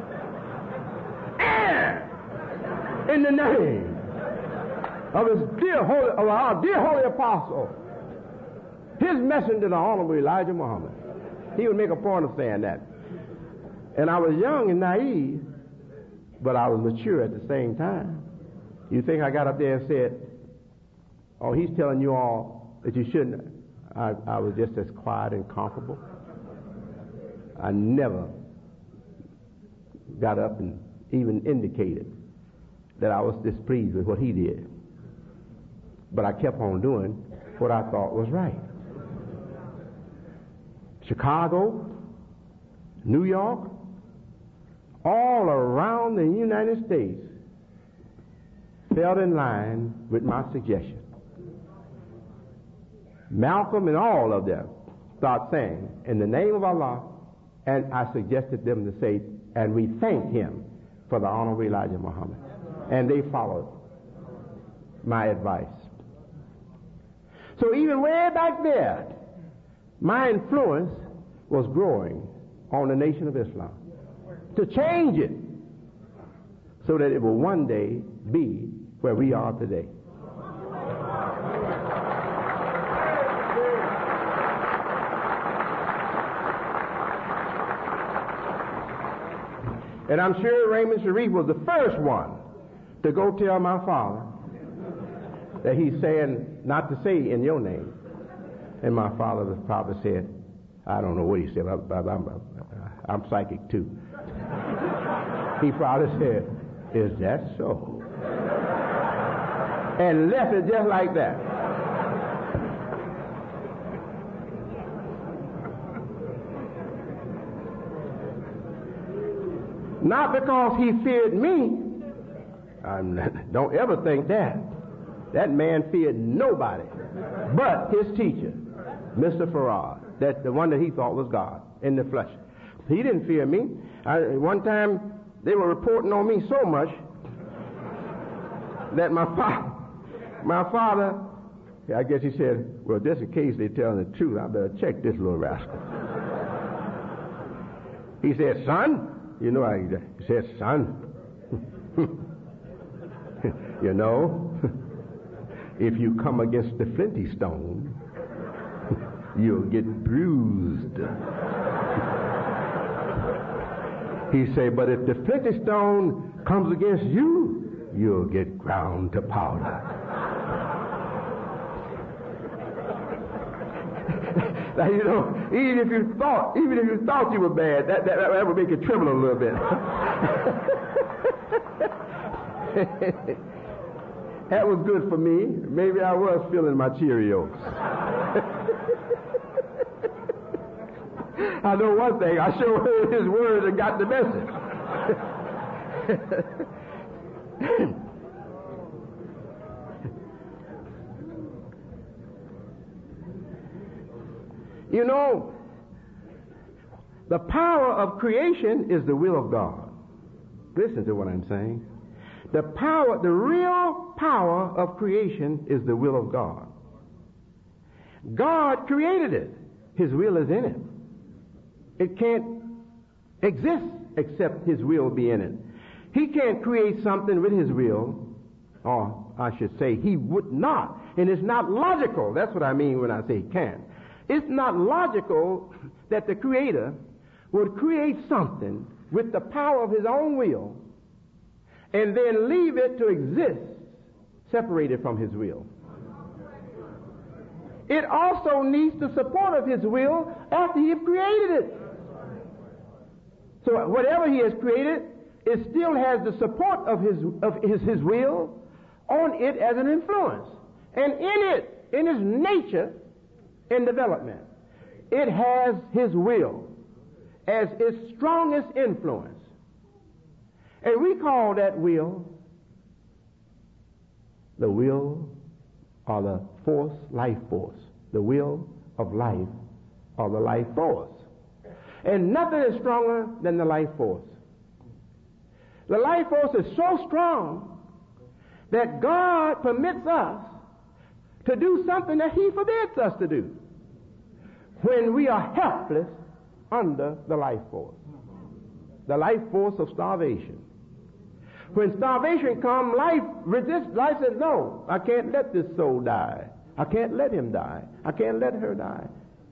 and in the name of his our dear holy apostle, his messenger, the Honorable Elijah Muhammad. He would make a point of saying that. And I was young and naive, but I was mature at the same time. You think I got up there and said, oh, he's telling you all that you shouldn't. I was just as quiet and comfortable. I never got up and even indicated that I was displeased with what he did. But I kept on doing what I thought was right. Chicago, New York, all around the United States fell in line with my suggestion. Malcolm and all of them start saying, in the name of Allah, and I suggested them to say, and we thank him for the Honorable Elijah Muhammad. And they followed my advice. So even way back there, my influence was growing on the Nation of Islam to change it so that it will one day be where we are today. And I'm sure Raymond Sharif was the first one to go tell my father that he's saying not to say in your name. And my father probably said, I don't know what he said, but I'm psychic too. He probably said, is that so? And left it just like that. Not because he feared me. Don't ever think that. That man feared nobody but his teacher, Mr. Farrar, that the one that he thought was God in the flesh. He didn't fear me. One time they were reporting on me so much that my father, I guess he said, well, just in case they're telling the truth, I better check this little rascal. He said, son, you know, he said, son, you know, if you come against the flinty stone, you'll get bruised. He said, but if the flinty stone comes against you, you'll get ground to powder. Now, you know, even if you thought you were bad, that would make you tremble a little bit. That was good for me. Maybe I was feeling my Cheerios. I know one thing. I sure heard his words and got the message. You know, the power of creation is the will of God. Listen to what I'm saying. The real power of creation is the will of God. God created it. His will is in it. It can't exist except His will be in it. He can't create something with His will, or I should say He would not. And it's not logical. That's what I mean when I say He can't. It's not logical that the Creator would create something with the power of His own will and then leave it to exist separated from His will. It also needs the support of His will after He has created it. So whatever He has created, it still has the support of His will on it as an influence. And in it, in His nature, in development, it has His will as its strongest influence. And we call that will the will or the force, life force. The will of life or the life force. And nothing is stronger than the life force. The life force is so strong that God permits us to do something that He forbids us to do when we are helpless under the life force. The life force of starvation. When starvation comes, life resists. Life says, no, I can't let this soul die. I can't let him die. I can't let her die.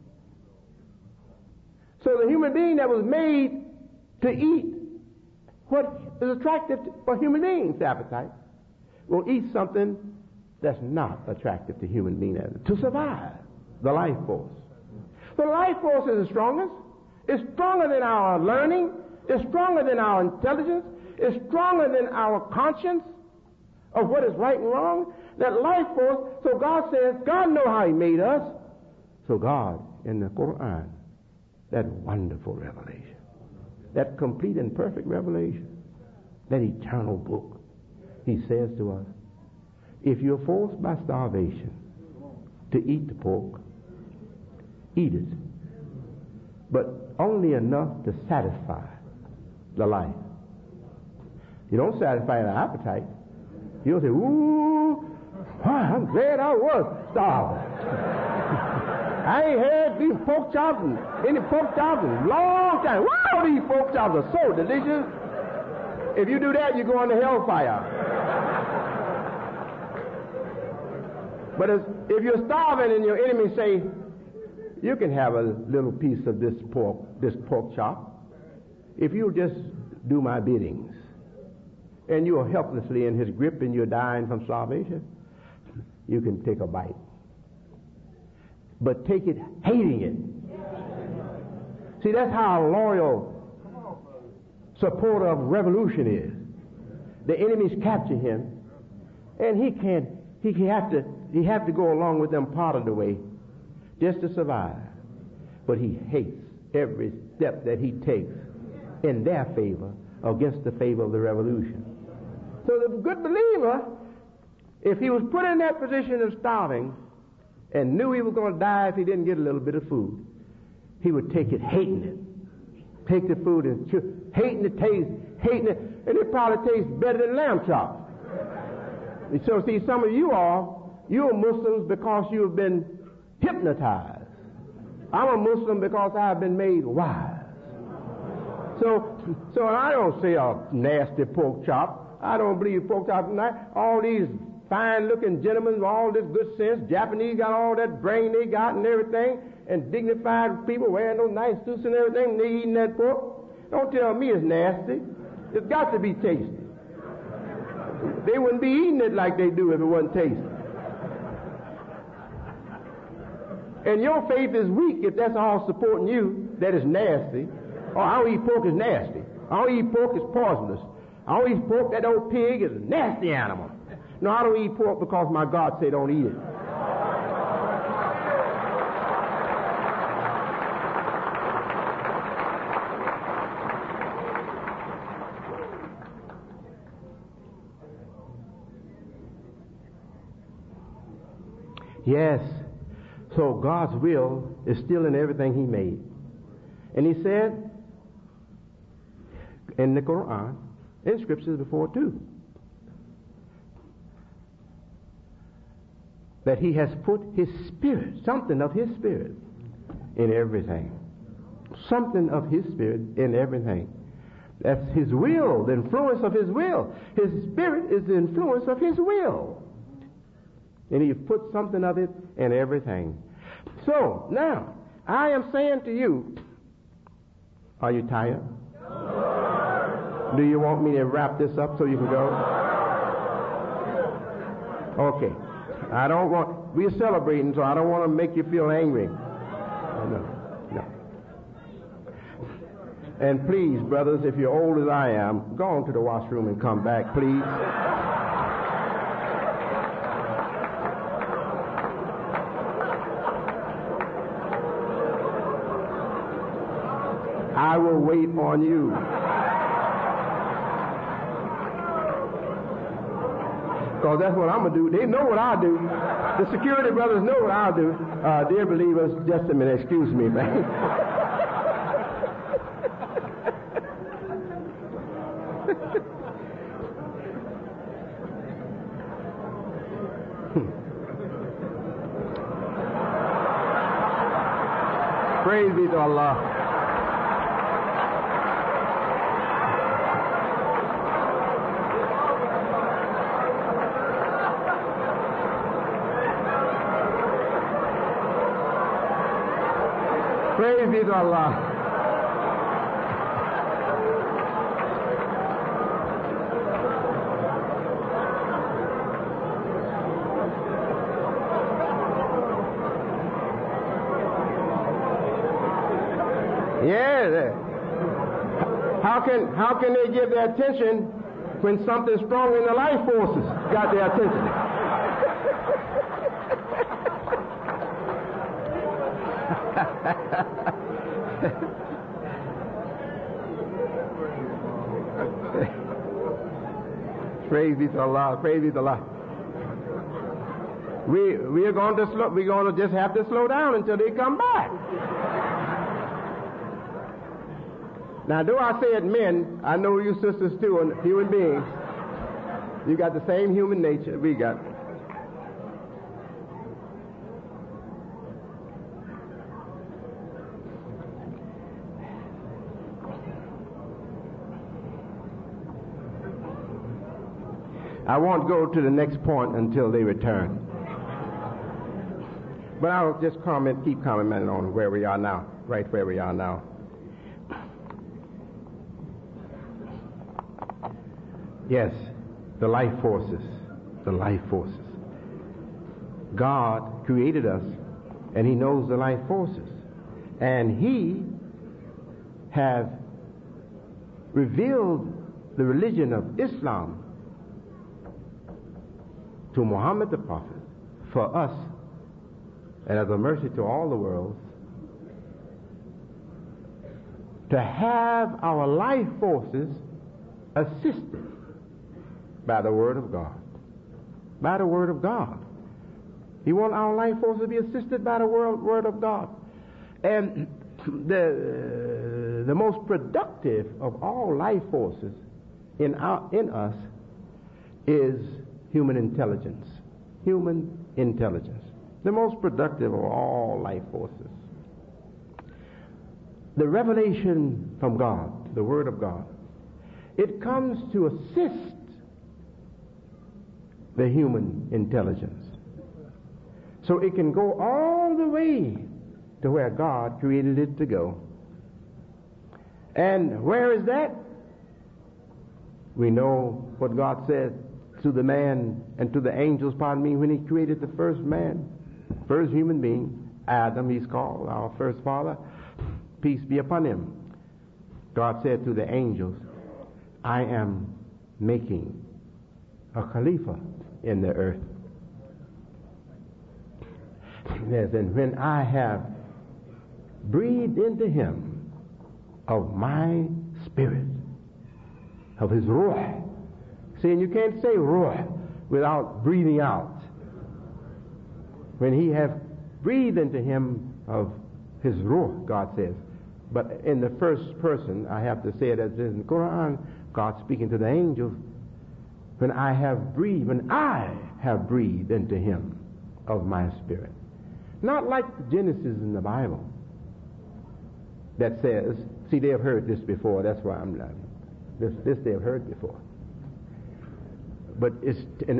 So the human being that was made to eat what is attractive for human beings' appetite will eat something that's not attractive to human beings to survive. The life force. The life force is the strongest. It's stronger than our learning. It's stronger than our intelligence. It's stronger than our conscience of what is right and wrong. That life force, so God says, God knows how He made us. So God, in the Quran, that wonderful revelation, that complete and perfect revelation, that eternal book, He says to us, if you're forced by starvation to eat the pork, eat it, but only enough to satisfy the life. You don't satisfy the appetite. You'll say, ooh, I'm glad I was starving. I ain't had these pork chops and any pork chops in a long time. Wow, these pork chops are so delicious. If you do that, you go into hellfire. But if you're starving and your enemy say, you can have a little piece of this pork chop, if you just do my biddings, and you are helplessly in his grip and you're dying from starvation, you can take a bite. But take it hating it. See, that's how a loyal supporter of revolution is. The enemies capture him, and he have to go along with them part of the way just to survive. But he hates every step that he takes in their favor against the favor of the revolution. So the good believer, if he was put in that position of starving and knew he was going to die if he didn't get a little bit of food, he would take it hating it. Take the food and hating the taste, hating it, and it probably tastes better than lamb chops. So see, some of you are Muslims because you have been hypnotized. I'm a Muslim because I have been made wise. So I don't say a nasty pork chop. I don't believe pork chop tonight. All these fine-looking gentlemen with all this good sense, Japanese got all that brain they got and everything, and dignified people wearing those nice suits and everything, and they eating that pork. Don't tell me it's nasty. It's got to be tasty. They wouldn't be eating it like they do if it wasn't tasty. And your faith is weak if that's all supporting you, that is nasty. Oh, I don't eat pork, is nasty. I don't eat pork, it's poisonous. I don't eat pork, that old pig is a nasty animal. No, I don't eat pork because my God said don't eat it. Yes. So God's will is still in everything he made. And he said in the Quran, in scriptures before too, that he has put his spirit, something of his spirit, in everything. Something of his spirit in everything. That's his will, the influence of his will. His spirit is the influence of his will. And he put something of it in everything. So, now, I am saying to you, are you tired? Do you want me to wrap this up so you can go? Okay. We're celebrating, so I don't want to make you feel angry. No. And please, brothers, if you're old as I am, go on to the washroom and come back, please. I will wait on you. Because that's what I'm going to do. They know what I do. The security brothers know what I'll do. Dear believers, just a minute. Excuse me, man. Praise be to Allah. Praise be to Allah. Yeah. How can they give their attention when something strong in the life forces got their attention? Praise be to Allah. Praise be to Allah. We're going to just have to slow down until they come back. Now, though I said men, I know you sisters too, and human beings. You got the same human nature we got. I won't go to the next point until they return. But I'll just keep commenting on where we are now, right where we are now. Yes, the life forces, the life forces. God created us, and He knows the life forces. And He has revealed the religion of Islam to Muhammad the Prophet for us, and as a mercy to all the world, to have our life forces assisted by the Word of God. By the Word of God. He wants our life forces to be assisted by the Word of God. And the most productive of all life forces in us is human intelligence. Human intelligence. The most productive of all life forces. The revelation from God, the Word of God, it comes to assist the human intelligence. So it can go all the way to where God created it to go. And where is that? We know what God said to the man and to the angels, when He created the first man, first human being, Adam, he's called, our first father. Peace be upon him. God said to the angels, I am making a Khalifa in the earth. Yes, and when I have breathed into him of my spirit, of his ruh. See, and you can't say ruh without breathing out. When he have breathed into him of his ruh, God says. But in the first person, I have to say it as in the Quran, God speaking to the angels, when I have breathed into him of my spirit. Not like the Genesis in the Bible that says, see, they have heard this before, that's why I'm not. This they have heard before. But it's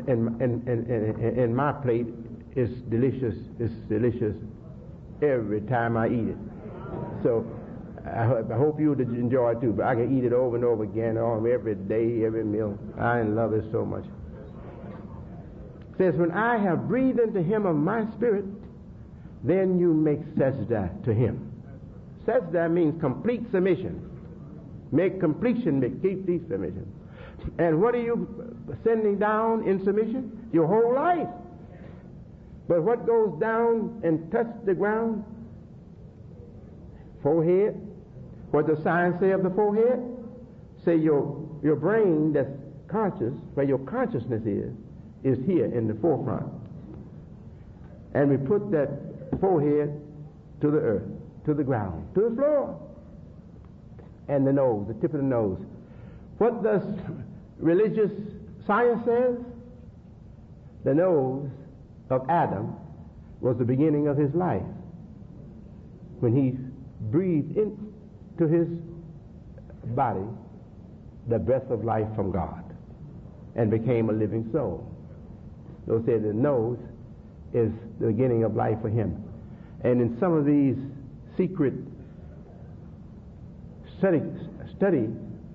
in my plate, it's delicious every time I eat it. So I hope you would enjoy it too, but I can eat it over and over again, every day, every meal. I love it so much. It says, when I have breathed into him of my spirit, then you make sajda to him. Sajda means complete submission. Make completion, make complete submission. And what are you sending down in submission? Your whole life. But what goes down and touches the ground? Forehead. What does science say of the forehead? Say your brain that's conscious, where your consciousness is here in the forefront. And we put that forehead to the earth, to the ground, to the floor. And the nose, the tip of the nose. What does religious science says? The nose of Adam was the beginning of his life. When he breathed into his body the breath of life from God and became a living soul. They'll say the nose is the beginning of life for him. And in some of these secret study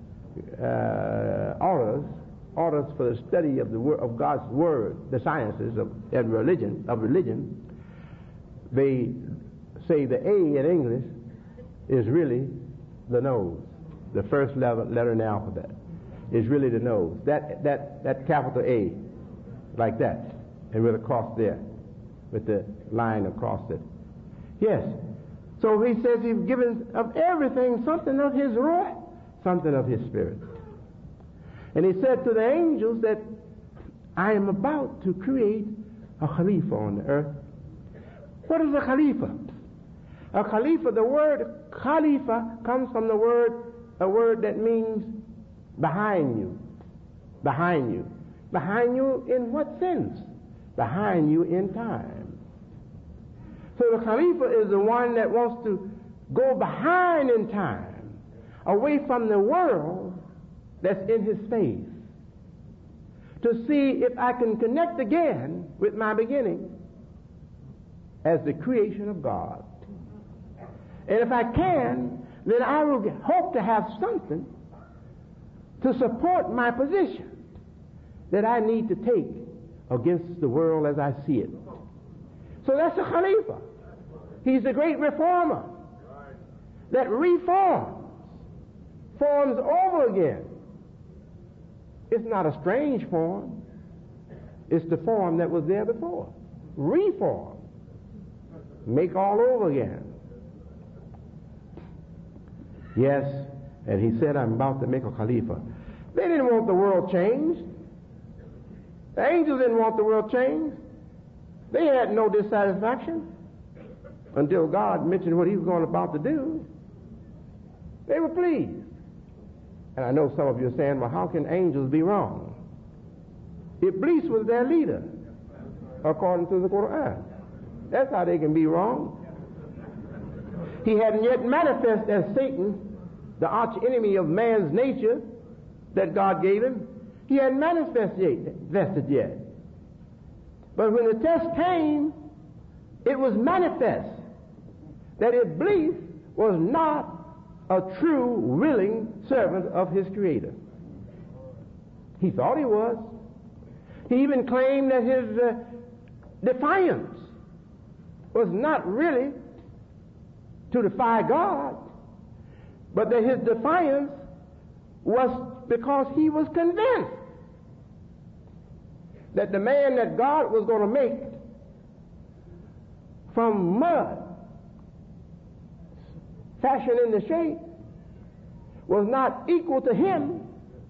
orders for the study of God's Word, the sciences of religion, they say the A in English is really the nose. The first letter in the alphabet is really the nose. That capital A, like that, and with a cross there, with the line across it. Yes. So he says he's given of everything something of his ruh, something of his spirit. And he said to the angels that I am about to create a Khalifa on the earth. What is a Khalifa? A Khalifa, the word Khalifa comes from a word that means behind you. Behind you. Behind you in what sense? Behind you in time. So the Khalifa is the one that wants to go behind in time, away from the world that's in his face, to see if I can connect again with my beginning. as the creation of God. And if I can, then I will hope to have something to support my position that I need to take against the world as I see it. So that's a Khalifa. He's the great reformer that reforms, forms over again. It's not a strange form. It's the form that was there before. Reform. Make all over again. Yes, and he said, I'm about to make a Khalifa. They didn't want the world changed. The angels didn't want the world changed. They had no dissatisfaction until God mentioned what he was going about to do. They were pleased. And I know some of you are saying, well, how can angels be wrong? Iblis was their leader, according to the Quran. That's how they can be wrong. He hadn't yet manifested as Satan, the arch enemy of man's nature that God gave him. He hadn't manifested yet. But when the test came, it was manifest that Iblis was not a true, willing servant of his Creator. He thought he was. He even claimed that his defiance was not really to defy God, but that his defiance was because he was convinced that the man that God was going to make from mud, fashioned in the shape, was not equal to him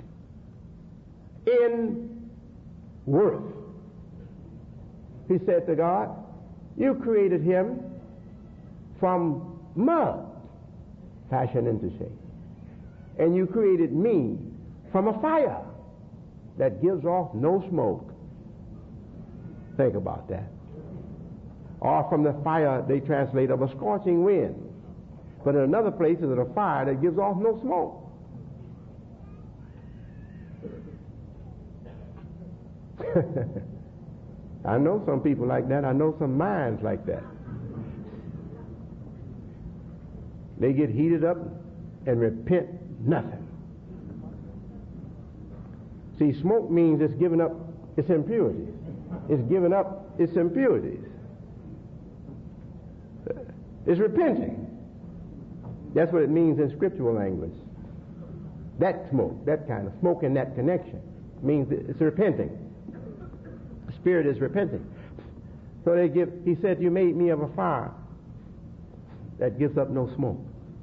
in worth. He said to God, you created him from mud, fashioned into shape. And you created me from a fire that gives off no smoke. Think about that. Or from the fire, they translate, of a scorching wind. But in another place, is a fire that gives off no smoke. I know some people like that. I know some minds like that. They get heated up and repent nothing. See, smoke means it's giving up its impurities. It's giving up its impurities. It's repenting. That's what it means in scriptural language. That smoke, that kind of smoke in that connection, means it's repenting. The Spirit is repenting. So he said, you made me of a fire that gives up no smoke.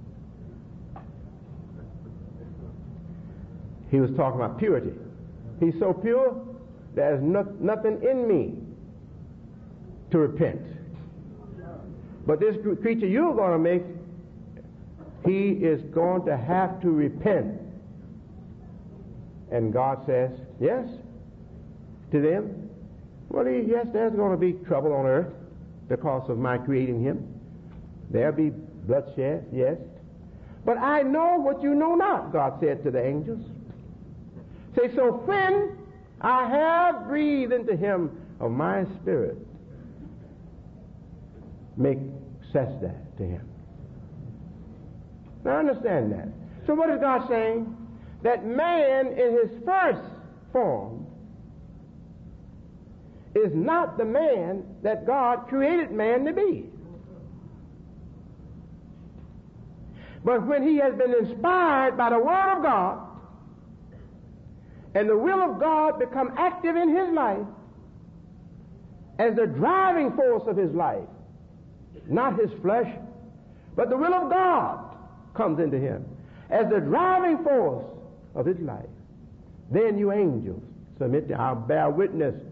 He was talking about purity. He's so pure, there's nothing in me to repent. But this creature you're going to make, he is going to have to repent. And God says, yes, to them. Well, yes, there's going to be trouble on earth because of my creating him. There'll be bloodshed, yes. But I know what you know not, God said to the angels. Say, so when I have breathed into him of my spirit, make cess that to him. Now understand that. So what is God saying? That man in his first form is not the man that God created man to be. But when he has been inspired by the Word of God, and the will of God become active in his life as the driving force of his life, not his flesh, but the will of God comes into him as the driving force of his life, then you angels submit to, I'll bear witness